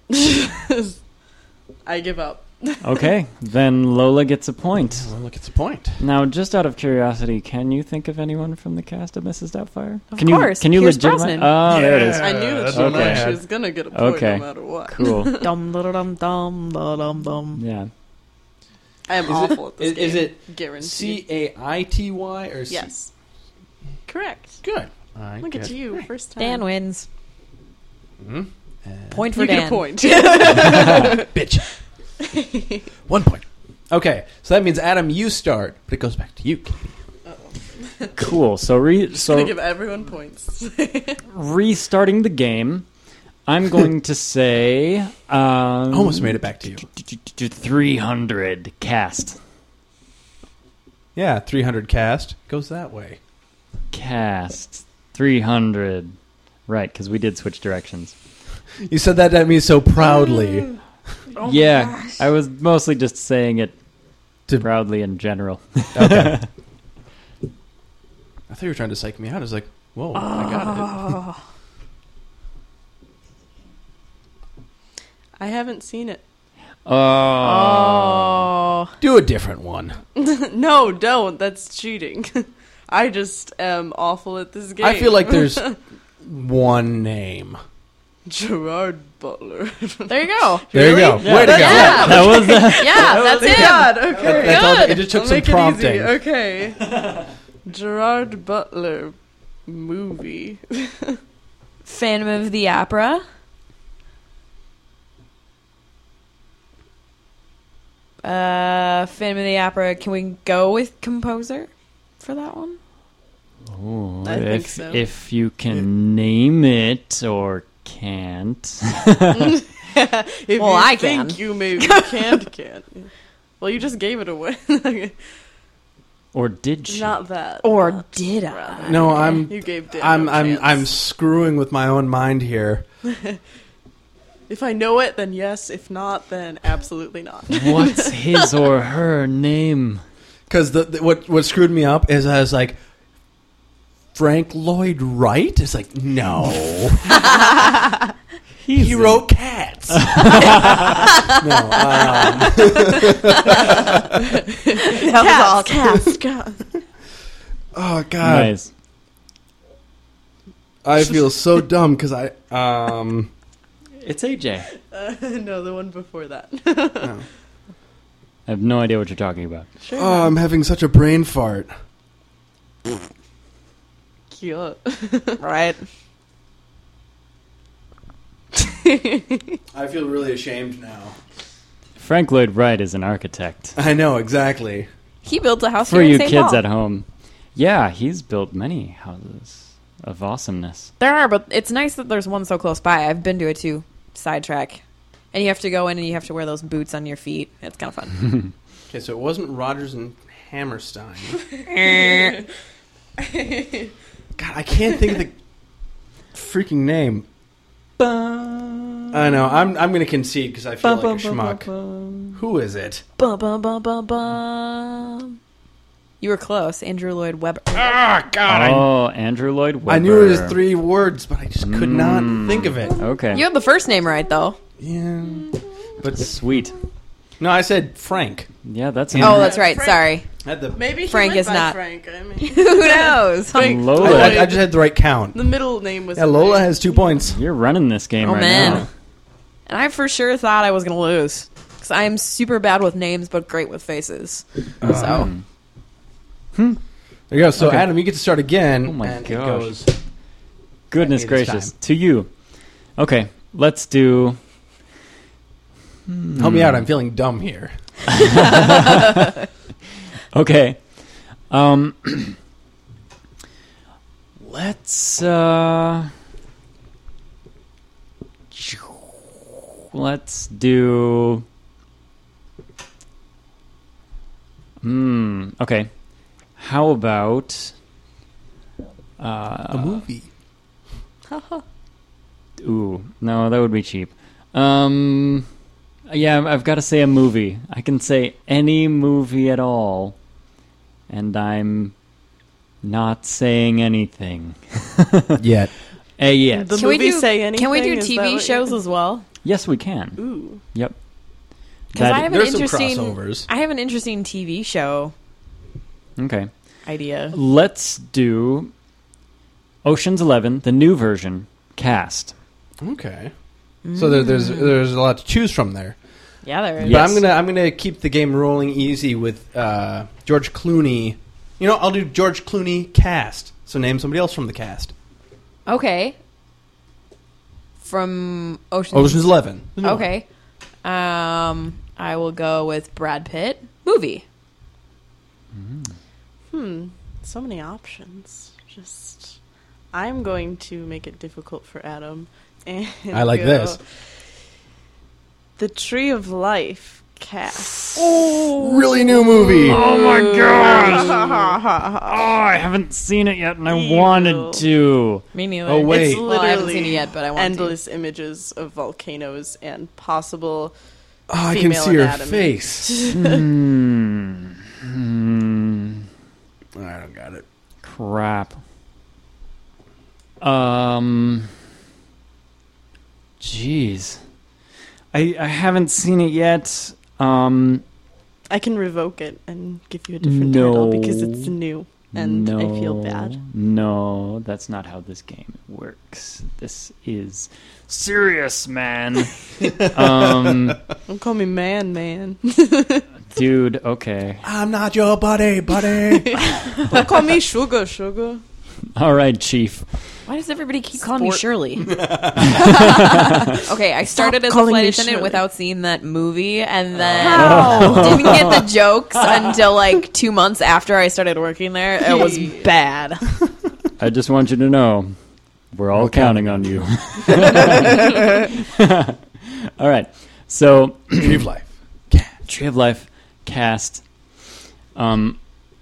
I give up. Okay, then Lola gets a point. Well, look, it's a point. Now, just out of curiosity, can you think of anyone from the cast of Missus Doubtfire? Of can course, you can you Pierce legitimize? Brosnan. Oh, there it is. I knew that that's she, what I she had. was gonna get a point Okay. no matter what. Cool. Dum dum dum dum dum dum. Yeah. I am Is awful it- at this is- game. is it guaranteed? C A I T Y or C? Yes, correct. Good. I Look get at it. you, first time. Dan wins. Mhm. Uh, Point for You get Dan. a point. bitch. One point. Okay, so that means Adam, you start, but it goes back to you. Cool. So re Just so gonna give everyone points. restarting the game, I'm going to say um, Almost made it back to you. three hundred cast. Yeah, three hundred cast goes that way. Cast three hundred. Right, because we did switch directions. You said that at me so proudly. Oh my yeah, gosh. I was mostly just saying it To- proudly in general. Okay. I thought you were trying to psych me out. I was like, whoa, I got it. I haven't seen it. Oh. Oh. Do a different one. No, don't. That's cheating. I just am awful at this game. I feel like there's one name. Gerard Butler. There you go. There you go. Yeah. Way to go. Yeah. That was uh, Yeah, that's Thank it. God. Okay. That's all, Good. it just took I'll some make it prompting. easy. Okay. Gerard Butler movie. Phantom of the Opera. Uh, Phantom of the Opera. Can we go with composer for that one? oh, I think if, so. if you can name it or can't. If Well, you I think can. you maybe can't, can't. Well, you just gave it away. Or did she? Not that. Or Not did I? rather. No, I'm. You gave Dan I'm. no I'm. chance. I'm screwing with my own mind here. If I know it, then yes. If not, then absolutely not. What's his or her name? Because the, the what what screwed me up is I was like, Frank Lloyd Wright. It's like no, He's he in- wrote Cats. no, um, That was awesome. Cast, cast. oh god, Nice. I feel so dumb because I um. It's A J. Uh, no, the one before that. no. I have no idea what you're talking about. Sure. Oh, I'm having such a brain fart. Cute. Right. I feel really ashamed now. Frank Lloyd Wright is an architect. I know exactly. He built a house For here in you Saint kids Paul. at home. Yeah, he's built many houses of awesomeness. There are, but it's nice that there's one so close by. I've been to it too. Sidetrack. And you have to go in and you have to wear those boots on your feet. It's kind of fun. Okay, so it wasn't Rogers and Hammerstein. God, I can't think of the freaking name. I know. I'm. I'm going to concede because I feel like a schmuck. Who is it? Bum, bum, bum, bum, bum. You were close. Andrew Lloyd Webber. Ah, God. Oh, Andrew Lloyd Webber. I, I knew it was three words, but I just could not Mm. think of it. Okay. You had the first name right, though. Yeah, but Sweet. no, I said Frank. Yeah, that's Yeah. Oh, that's right. Frank- Sorry. I had the. Maybe he Frank went is by not. Frank. I mean, Who knows? Frank Lola. I, Lloyd. I, I just had the right count. The middle name was. Yeah, Lola has two points. You're running this game Oh, right man. now. And I for sure thought I was going to lose. Because I am super bad with names, but great with faces. So, There you go. So Okay. Adam, you get to start again. Oh my and gosh. It goes, Goodness It is gracious. time. To you. Okay, let's do... help me out. I'm feeling dumb here. Okay. Um, let's, uh... Let's do... Hmm, okay. How about... Uh, A movie. Ooh, no, that would be cheap. Um, yeah, I've got to say a movie. I can say any movie at all, and I'm not saying anything. Yet. Uh, yet. The can we movie do, say anything? can we do Is T that V what shows you- as well? Yes, we can. Ooh. Yep. Because I That- have an There's some interesting... crossovers. I have an interesting T V show Okay. idea. Let's do Ocean's Eleven, the new version, cast. Okay. So there, there's there's a lot to choose from there. Yeah, there is. Yeah. But I'm Yes. gonna I'm gonna keep the game rolling easy with uh, George Clooney. You know, I'll do George Clooney cast. So name somebody else from the cast. Okay. From Ocean's... Ocean's Eleven. The new one. Okay. Um, I will go with Brad Pitt. Movie. Hmm. So many options. Just. I'm going to make it difficult for Adam. And I like go this. The Tree of Life cast. Really new movie. Oh my gosh! gosh! Oh, I haven't seen it yet, and I Evil. wanted to. Me neither. Oh, wait. It's Well, literally I haven't seen it yet, but I want to. endless images of volcanoes and possible. Oh, I can Female see her anatomy. face. Hmm. Hmm. I don't got it. Crap. Um. Jeez. I I haven't seen it yet. Um. I can revoke it and give you a different No. title because it's new. and no, I feel bad. No, that's not how this game works. This is serious, man. um, Don't call me man, man. dude, okay. I'm not your buddy, buddy. Don't call me sugar, sugar. All right, Chief. Why does everybody keep calling me Sport. Shirley? Okay, I started as a calling flight me attendant Shirley. without seeing that movie, and then How? didn't get the jokes until like two months after I started working there. It was bad. I just want you to know, we're all counting on you. All right, so Tree of Life. Tree of Life cast. Um,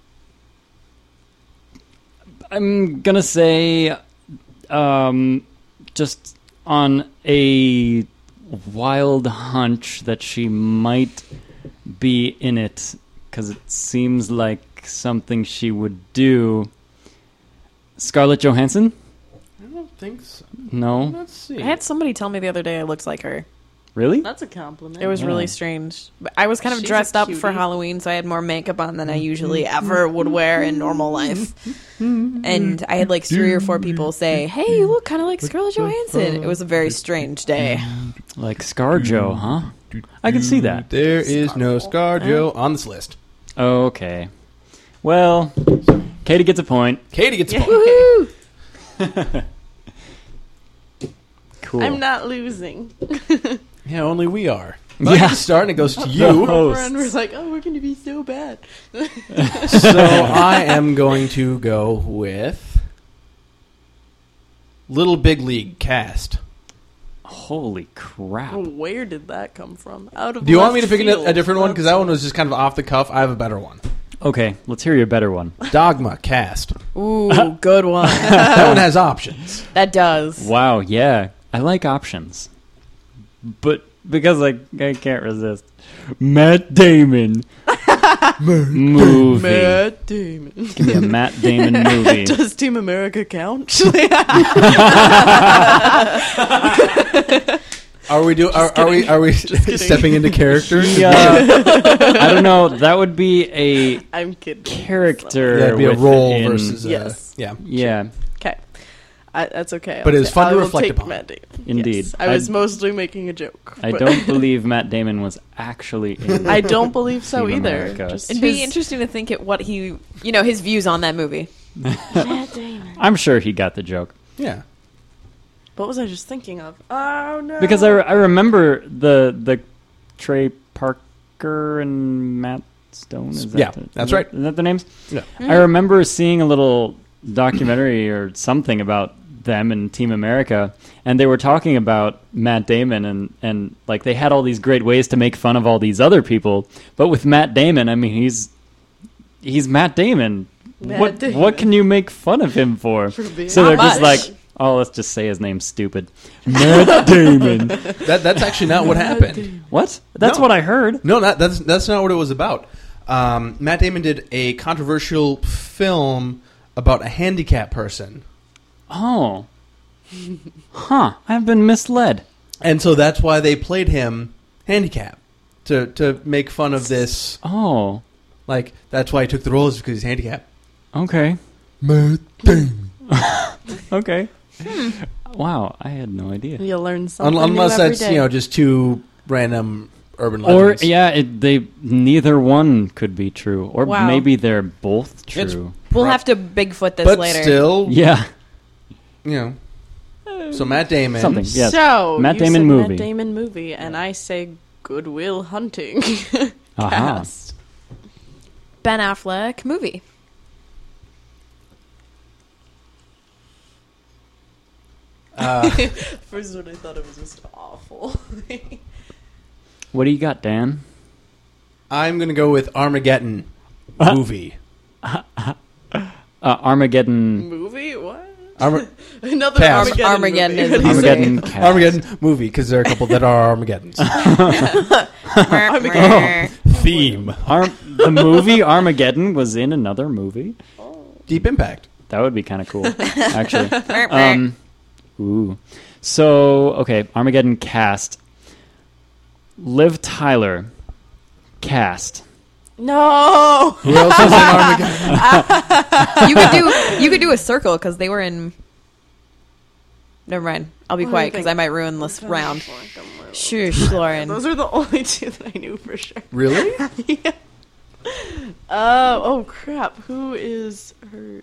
I'm gonna say, um, just on a wild hunch that she might be in it because it seems like something she would do. Scarlett Johansson? I don't think so. No, Let's see. I had somebody tell me the other day I looked like her. really? That's a compliment. It was Yeah. really strange. But I was kind of She's a dressed up for cutie. Halloween, so I had more makeup on than I usually ever would wear in normal life. And I had like three or four people say, "Hey, you look kind of like Scarlett Johansson." It was a very strange day. Like ScarJo, huh? I can see that. There is no ScarJo on this list. Okay. Well, Katie gets a point. Katie gets a point. Woohoo! Cool. I'm not losing. Yeah, only we are. Well, Yeah. yeah. Start and it goes to The you. host. And we're like, oh, we're going to be so bad. So I am going to go with Little Big League cast. Holy crap. Where did that come from? Out of Do you want me to left pick a, field. a different one? Because that one was just kind of off the cuff. I have a better one. Okay, let's hear your better one. Dogma cast. Ooh, good one. That one has options. That does. Wow, yeah. I like options. But because I, I can't resist. Matt Damon. movie. Matt Damon. Give me a Matt Damon movie. Does Team America count? Are we do? Are, are we? Are we kidding. stepping into character? Yeah. I don't know. That would be a I'm kidding. character. Yeah, it'd be a role within- versus. A, Yes. Yeah. Yeah. Okay. I, that's okay. But I'll it's ta- fun I to will reflect take upon. Matt Damon. Indeed. Yes. I was I- mostly making a joke. I but- don't believe Matt Damon was actually in I don't believe so Team either. America. Just It'd be his- interesting to think at what he, you know, his views on that movie. Matt Damon. I'm sure he got the joke. Yeah. What was I just thinking of? Oh no! Because I, re- I remember the the Trey Parker and Matt Stone. Is that Yeah, the, that's is right. That, is that the names? Yeah. I remember seeing a little documentary or something about them and Team America, and they were talking about Matt Damon, and, and like they had all these great ways to make fun of all these other people, but with Matt Damon, I mean, he's he's Matt Damon. Matt what Damon. what can you make fun of him for? For being- So they're Not just much. like, oh, let's just say his name's stupid. Matt Damon. That that's actually not what happened. What? That's No. what I heard. No, not, that's that's not what it was about. Um, Matt Damon did a controversial film about a handicapped person, Oh. Huh. I've been misled. and so that's why they played him handicapped to to make fun of this. Oh. Like that's why he took the role is because he's handicapped. Okay. Matt Damon. Okay. Wow, I had no idea. You learn something Un- unless new every that's day. you know just two random urban Or legends. yeah, it, they neither one could be true, or Wow. maybe they're both It's- true. We'll Pro- have to Bigfoot this but later. still, Yeah. you know. So Matt Damon. Something. Yes. So Matt you Damon said movie. Matt Damon movie, and I say Goodwill Hunting. Aha. Cast. Ben Affleck movie. Uh, First one I thought it was just awful. What do you got, Dan? I'm gonna go with Armageddon Uh, movie. Uh, Armageddon. movie? What? Arma- Another Pass. Armageddon. Armageddon movie. is a Armageddon cast. Armageddon movie because there are a couple that are Armageddons. Armageddon. Theme. Arm- the movie Armageddon was in another movie. Deep Impact. That would be kind of cool, actually. Um, ooh. So, okay, Armageddon cast. Liv Tyler cast. No. Who else is in Armageddon? You could do you could do a circle because they were in. Never mind. I'll be What do quiet you because think? I might ruin this Sounds round. like I'm really- Shush, Lauren. Those are the only two that I knew for sure. Really? yeah. Uh, oh crap! Who is her?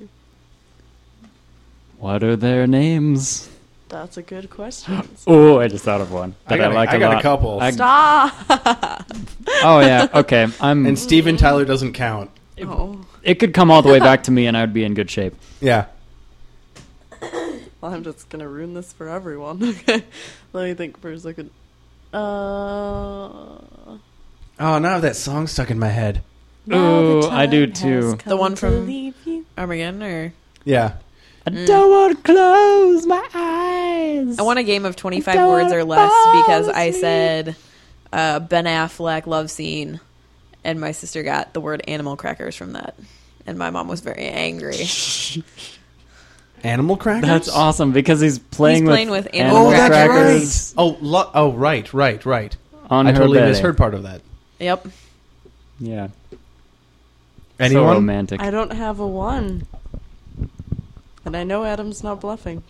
What are their names? That's a good question. Oh, I just thought of one that I, I got a- like I a got a lot. couple. I- Stop! oh yeah, okay. I'm. And Steven Tyler doesn't count. oh, It could come all the way back to me, and I would be in good shape. Yeah. well, I'm just gonna ruin this for everyone. Okay, let me think for a second. Uh, Oh, now I have that song stuck in my head. Ooh, I do too. The one to from- leave you. Armageddon, or Yeah. I don't want to close my eyes. I want a game of twenty-five Don't words or less because fall I asleep. said uh, Ben Affleck love scene, and my sister got the word animal crackers from that, and my mom was very angry. Animal Crackers? That's awesome because he's playing, He's playing with, with animal Oh, that's crackers right. Oh, lo- oh, right, right, right. on I her totally belly. misheard part of that. Yep. Yeah. So Anyone? romantic. I don't have a one, and I know Adam's not bluffing.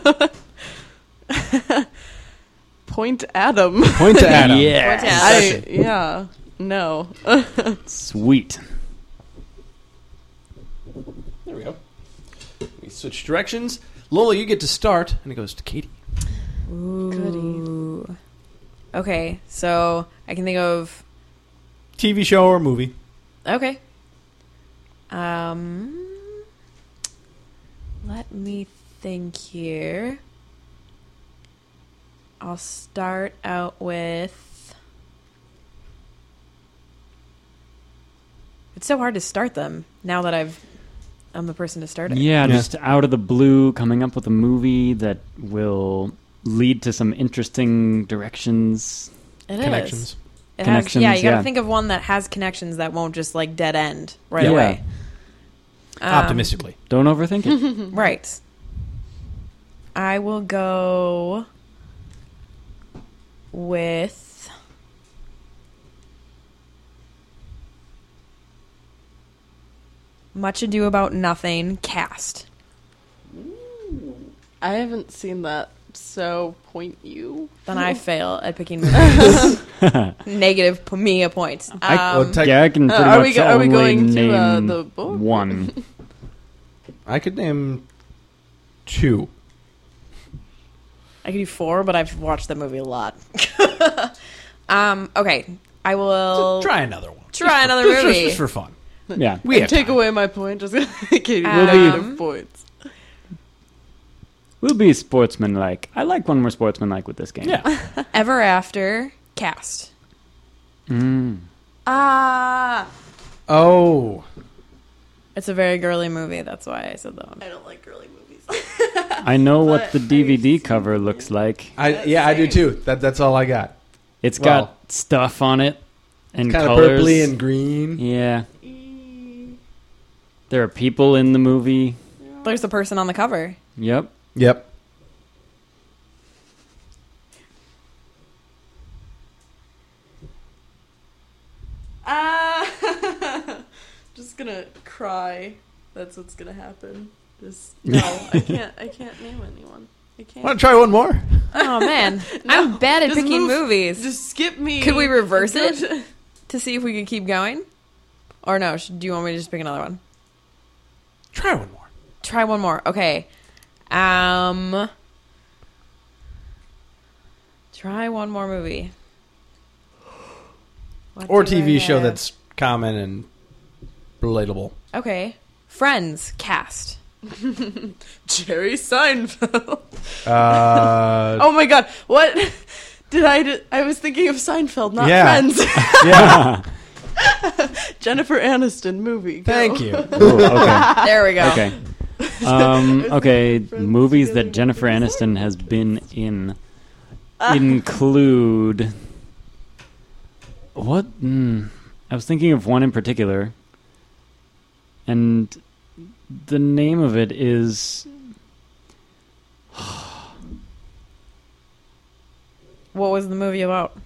Point Adam. Point to Adam. Yeah. Point to I Session. yeah no. Sweet. There we go. We switch directions. Lola, you get to start, and it goes to Katie. Ooh. Okay, so I can think of T V show or movie? okay. Um, let me think here. I'll start out with. It's so hard to start them now that I've. I'm the person to start it. Yeah, Yeah. just out of the blue, coming up with a movie that will lead to some interesting directions. It is. Connections. It Connections, has, yeah, you gotta yeah. think of one that has connections that won't just like dead end right Yeah. away. Um, Optimistically. Don't overthink it. Right. I will go with Much Ado About Nothing cast. I haven't seen that, so point you. Then I fail at picking movies. Negative p- me a point. Um, I- well, tech- yeah, I can Uh, pretty are much we go- are we only going to, name uh, the book? one. I could name two. I could do four, but I've watched that movie a lot. um, okay, I will Try another one. try another Just, just- movie. just for fun. Yeah. We have Take time. away my point. Just Katie, Um, negative points. We'll be sportsmanlike. I like when we're sportsmanlike with this game. Yeah. Ever After cast. Mm. Ah, Oh. It's a very girly movie. That's why I said that one. I don't like girly movies. I know what But the D V D I've cover seen looks like. I yeah, I do too. That that's all I got. It's Well, got stuff on it and Kind of colors. purpley and green. Yeah. Mm, There are people in the movie. There's the person on the cover. Yep. Yep. Ah, just gonna cry. That's what's gonna happen. Just no, I can't. I can't name anyone. I can't. Want to try one more? Oh man, No, I'm bad at just picking move. movies. Just skip me. Could we reverse Go it? to- To see if we could keep going, or no? Should, do you want me to just pick another one? Try one more. Try one more. Okay. Um. Try one more movie. What Or do T V I show have? that's common and relatable. Okay. Friends cast. Jerry Seinfeld. Uh, Oh my god, what did I? Do? I was thinking of Seinfeld, not Yeah. Friends. yeah. Jennifer Aniston movie. Go. Thank you. Ooh, okay. There we go. Okay. Um, okay. Friends Movies together that Jennifer with Aniston has been in include. What? Mm, I was thinking of one in particular. And the name of it is. What was the movie about?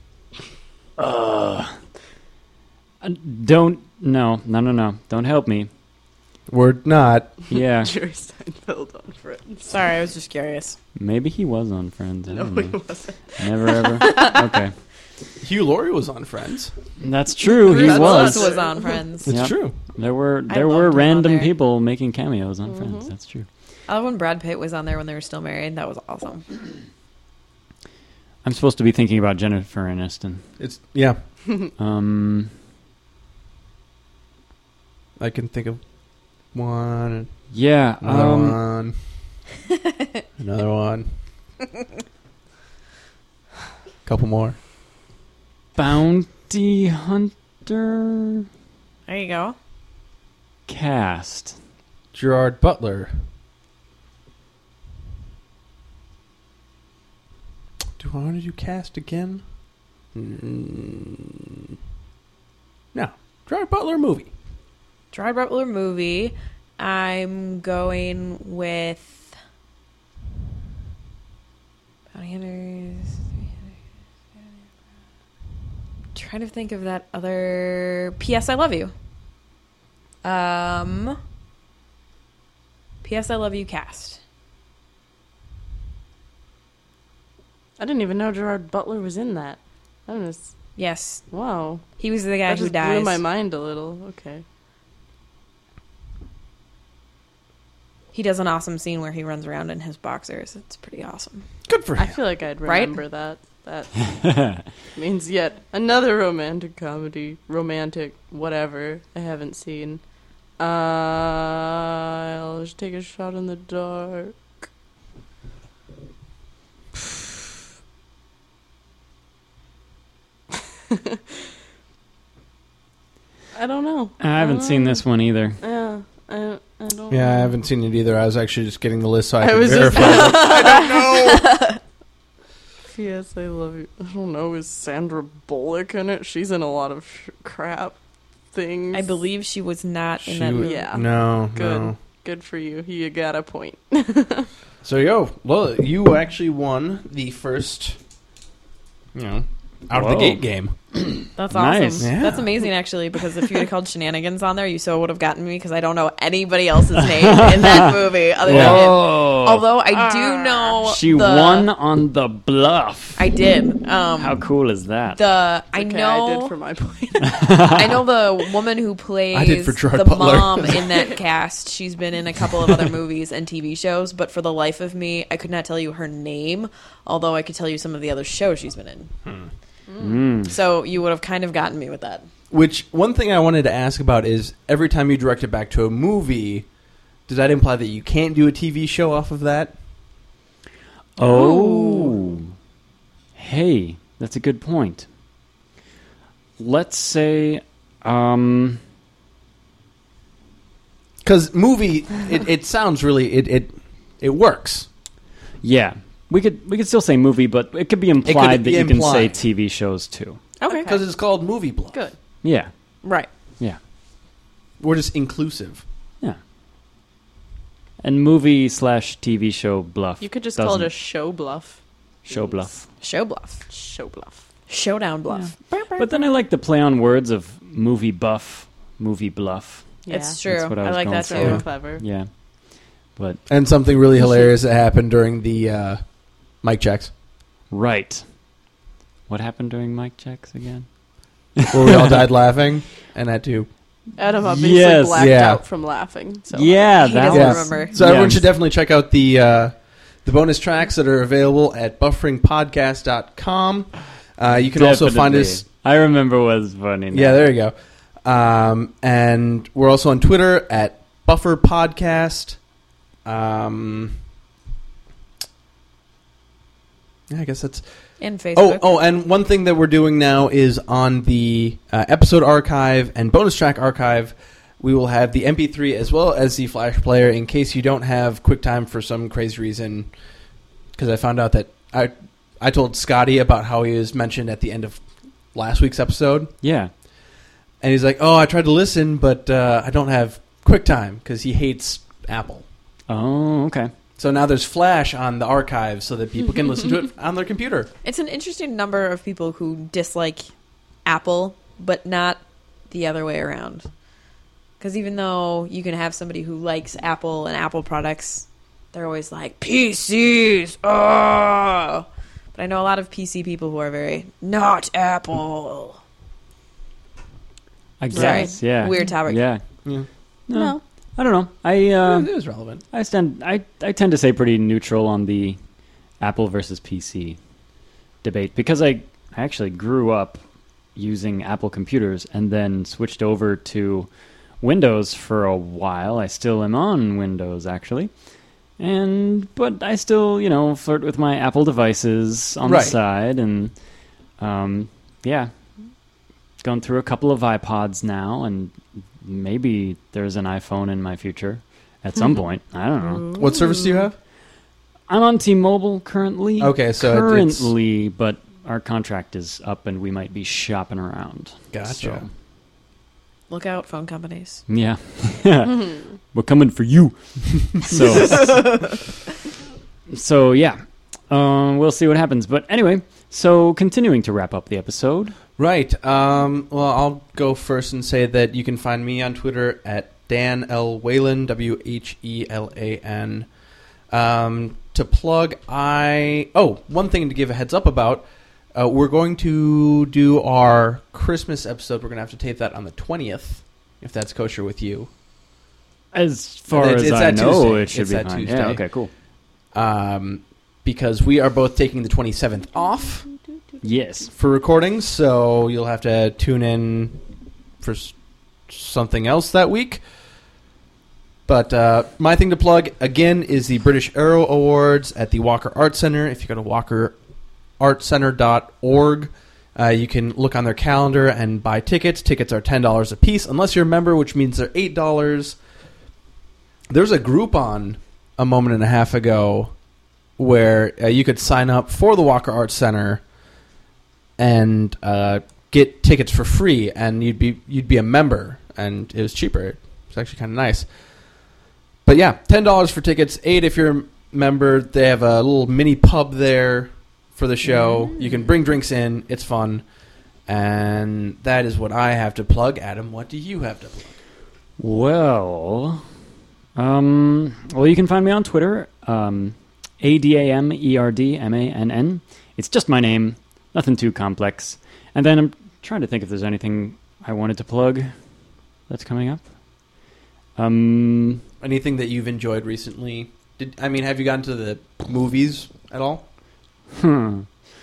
Uh, don't. No, no, no, no. Don't help me. We're not. Yeah, Jerry Seinfeld on Friends. Sorry, I was just curious. maybe he was on Friends. I No, don't he know. wasn't. Never ever. Okay, Hugh Laurie was on Friends. that's true. He Bruce was. was on Friends. It's Yep. true. There were I there loved were him on random there. people making cameos on Friends. Mhm. That's true. I love when Brad Pitt was on there when they were still married. That was awesome. I'm supposed to be thinking about Jennifer Aniston. It's yeah. Um, I can think of one, yeah. another Um, one, another one, couple more. Bounty Hunter There you go. cast. Gerard Butler. Do I want to do cast again? Mm, no. Gerard Butler movie. Gerard Butler movie. I'm going with Bounty Hunters. Trying to think of that other P S I Love You. Um, P S I Love You cast. I didn't even know Gerard Butler was in that. That was Yes, wow. he was the guy That who just dies. blew my mind a little. Okay. He does an awesome scene where he runs around in his boxers. It's pretty awesome. Good for him. I feel like I'd Right? remember that. That means yet another romantic comedy, romantic, whatever I haven't seen. Uh, I'll just take a shot in the dark. I don't know. I haven't Uh, seen this one either. Yeah, I, I don't. Yeah, I know. haven't seen it either. I was actually just getting the list so I, I could was just- verify. I don't know. P S I Love You. I don't know. Is Sandra Bullock in it? She's in a lot of sh- crap things. I believe she was not in She that w- movie. Yeah. No, Good. no. Good for you. You got a point. So you go. Well, you actually won the first, you know, out of the Whoa. gate game. That's Nice. awesome. Yeah. That's amazing, actually, because if you had called Shenanigans on there, you so would have gotten me because I don't know anybody else's name in that movie other than him. Whoa. Although I do know She the- won on the bluff. I did. Um, How cool is that? the I Okay, know I did for my point. I know the woman who plays I did for Gerard the Butler. mom in that cast. She's been in a couple of other movies and T V shows, but for the life of me, I could not tell you her name. Although I could tell you some of the other shows she's been in. Mm. So you would have kind of gotten me with that. Which one thing I wanted to ask about is every time you direct it back to a movie, does that imply that you can't do a T V show off of that? Oh. Hey, that's a good point. Let's say, um, Because movie, it, it sounds really it, it it works. yeah, we could we could still say movie, but it could be implied be that you can say implied. T V shows too. Okay. Because it's called movie bluff. Good. Yeah, Right. yeah, We're just inclusive. yeah. And movie slash T V show bluff. You could just call it a doesn't- show bluff. show bluff. Show bluff. Show bluff. Showdown bluff. But then I like the play on words of movie buff, movie bluff. Yeah. It's true. That's what I I, was like going that for. too. Really clever. Yeah, but And something really hilarious that happened during the uh, mic checks, right. What happened during mic checks again? where we all died laughing, and had to. Adam obviously Yes. blacked Yeah. out from laughing. So Yeah, He that doesn't was. remember. So Yeah. everyone should definitely check out the uh, the bonus tracks that are available at buffering podcast dot com. Uh, you can also find us. Definitely. I remember what was funny. now. Yeah, there you go. Um, and we're also on Twitter at Buffer Podcast. Um, yeah, I guess that's. And Oh, Facebook. oh, and one thing that we're doing now is on the uh, episode archive and bonus track archive, we will have the M P three as well as the Flash player in case you don't have QuickTime for some crazy reason. Because I found out that I I told Scotty about how he was mentioned at the end of last week's episode, Yeah. and he's like, "Oh, I tried to listen, but uh, I don't have QuickTime because he hates Apple." Oh, okay. So now there's Flash on the archive so that people can listen to it on their computer. It's an interesting number of people who dislike Apple, but not the other way around. Because even though you can have somebody who likes Apple and Apple products, they're always like, P Cs, oh! But I know a lot of P C people who are very, not Apple. I Sorry. guess, yeah. Weird topic. Yeah. Yeah. No, No. I don't know. I uh, it is relevant. I stand. I I tend to say pretty neutral on the Apple versus P C debate because I I actually grew up using Apple computers and then switched over to Windows for a while. I still am on Windows actually. And but I still, you know, flirt with my Apple devices on Right. the side and um yeah. Gone through a couple of iPods now and maybe there's an iPhone in my future at some point. I don't know. What service do you have? I'm on T-Mobile currently. Okay, so it- it's- currently, but our contract is up and we might be shopping around. Gotcha. So, Look out, phone companies. yeah. We're coming for you. so, so yeah. Um, we'll see what happens. But anyway, so continuing to wrap up the episode. Right. Um, well, I'll go first and say that you can find me on Twitter at Dan L. Whelan, W H E L A N. Um, to plug, I... Oh, one thing to give a heads up about. Uh, we're going to do our Christmas episode. We're going to have to tape that on the twentieth, if that's kosher with you. As far It's- as it's I that know, Tuesday. it should It's be that fine. Tuesday. Yeah, okay, cool. Um, because we are both taking the twenty-seventh off Yes. for recordings, so you'll have to tune in for s- something else that week. But uh, my thing to plug, again, is the British Aero Awards at the Walker Art Center. If you go to walker art center dot org, uh, you can look on their calendar and buy tickets. Tickets are ten dollars a piece, unless you're a member, which means they're eight dollars. There's a Groupon a moment and a half ago where uh, you could sign up for the Walker Art Center and uh, get tickets for free, and you'd be you'd be a member, and it was cheaper. It's actually kind of nice. But yeah, ten dollars for tickets, eight if you're a member. They have a little mini pub there for the show. Mm. You can bring drinks in. It's fun. And that is what I have to plug. Adam, what do you have to plug? Well, um, well, you can find me on Twitter, um, A D A M E R D M A N N. It's just my name, nothing too complex. And then I'm trying to think if there's anything I wanted to plug that's coming up. Um, Anything that you've enjoyed recently? Did I mean, have you gotten to the movies at all? hmm.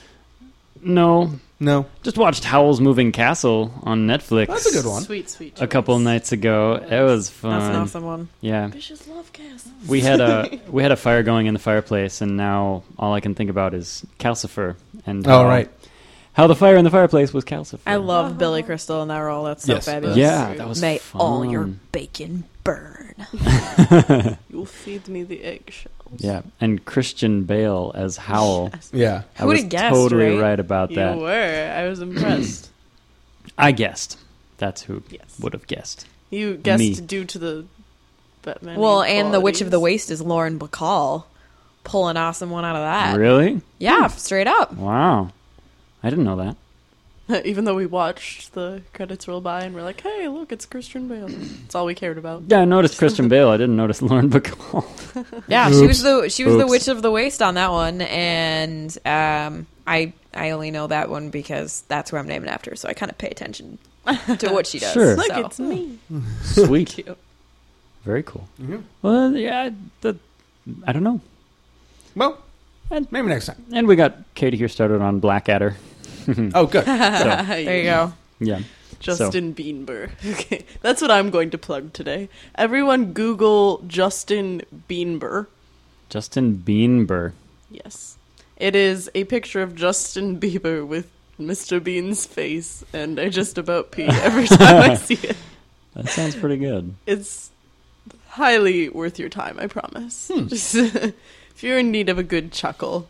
No, No. just watched Howl's Moving Castle on Netflix. That's a good one. Sweet, sweet. A couple choice. nights ago. It was fun. That's an awesome one. Yeah. Bitches love castles. We had a we had a fire going in the fireplace, and now all I can think about is Calcifer and Oh, how, right. how the fire in the fireplace was Calcifer. I love Billy Crystal in that role. That's so Yes. fabulous. Yeah, that was May fun. all your bacon burn. You'll feed me the eggshells. Yeah, and Christian Bale as Howl. Yes. Yeah. I Who was would've guessed, totally right? right about You that. were. I was impressed. I guessed. That's who Yes. would have guessed. You guessed Me. due to the Batman. Well, and the Witch of the qualities. Waste is Lauren Bacall. Pull an awesome one out of that. Really? Yeah, straight up. Wow. I didn't know that. Even though we watched the credits roll by and we're like, hey, look, it's Christian Bale. That's all we cared about. Yeah, I noticed Christian Bale. I didn't notice Lauren Bacall. Yeah, she was the she was the Oops. Witch of the Waste on that one, and um, I I only know that one because that's who I'm naming after, so I kind of pay attention to what she does. Sure. Look, so. it's me. Sweet. Cute. Very cool. Mhm. Well, yeah, the, I don't know. Well, And- maybe next time. And we got Katie here started on Blackadder. Oh, good. There you go. Yeah. Justin Bieber. Okay, that's what I'm going to plug today. Everyone Google Justin Bieber. Justin Bieber. Yes. It is a picture of Justin Bieber with Mister Bean's face, and I just about pee every time I see it. That sounds pretty good. It's highly worth your time, I promise. Hmm. Just if you're in need of a good chuckle.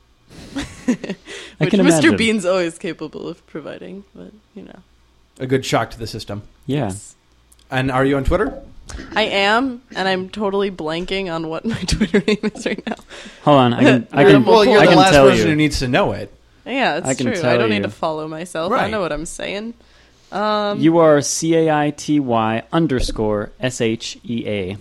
I Which can Mister imagine. Bean's always capable of providing, but you know. A good shock to the system. Yeah. Yes. And are you on Twitter? I am, and I'm totally blanking on what my Twitter name is right now. Hold on. I can. I You're can. the- Well, you're I the can last tell person you. who needs to know it. Yeah, it's I can true. I tell don't need you. to follow myself. I Right. know what I'm saying. Um, You are C A I T Y underscore S H E A.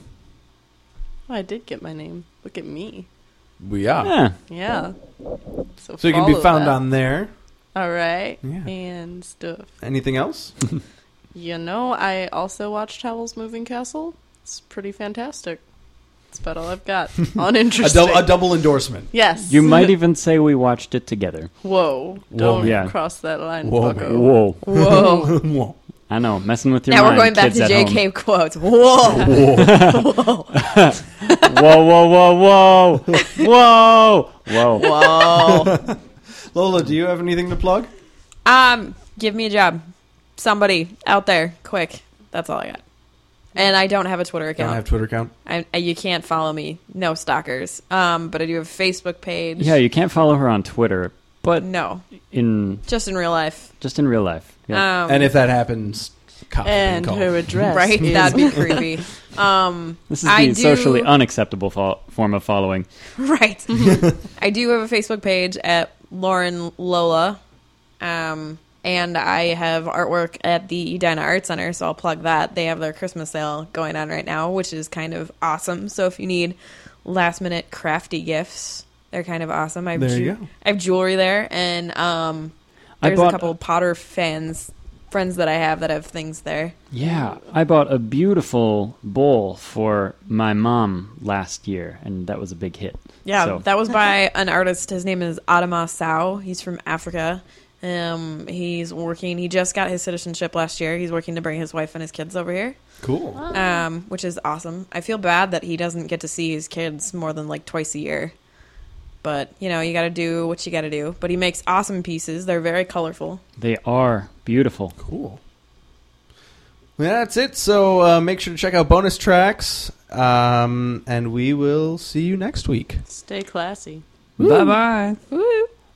oh, I did get my name. Look at me. We are. Yeah. Yeah. So, So you can be follow found that. on there. All right. Yeah. And stuff. Anything else? You know, I also watched Howl's Moving Castle. It's pretty fantastic. That's about all I've got. a, Uninteresting. dou- a double endorsement. Yes. You might even say we watched it together. Whoa. Whoa, Don't yeah. cross that line, Whoa, bucko. Whoa. Whoa. Whoa. I know, messing with your Now mind. we're going back kids to at J home. K quotes. Whoa. Whoa. Whoa, whoa, whoa, whoa. Whoa. Whoa. Whoa. Lola, do you have anything to plug? Um, give me a job. Somebody out there, quick. That's all I got. And I don't have a Twitter Don't account. have a Twitter account. I, I, you can't follow me. No stalkers. Um, but I do have a Facebook page. Yeah, you can't follow her on Twitter, but No, in just in real life. just in real life. Yeah. Um, And if that happens, cops are being And called. her address. right, is- that'd be creepy. Um, This is I the do- socially unacceptable fo- form of following. right. I do have a Facebook page at Lauren Lola. Um, and I have artwork at the Edina Art Center, so I'll plug that. They have their Christmas sale going on right now, which is kind of awesome. So if you need last minute crafty gifts, they're kind of awesome. I have, There you ju- go. I have jewelry there, and um, I there's bought- a couple Potter fans, friends that I have that have things there. Yeah, I bought a beautiful bowl for my mom last year, and that was a big hit. Yeah, So- that was by an artist. His name is Adama Sao. He's from Africa. Um, he's working. He just got his citizenship last year. He's working to bring his wife and his kids over here, Cool. um, which is awesome. I feel bad that he doesn't get to see his kids more than like twice a year. But you know, you got to do what you got to do. But he makes awesome pieces. They're very colorful. They are beautiful. Cool. Well, that's it. So uh, make sure to check out bonus tracks, um, and we will see you next week. Stay classy. Bye bye. Woo!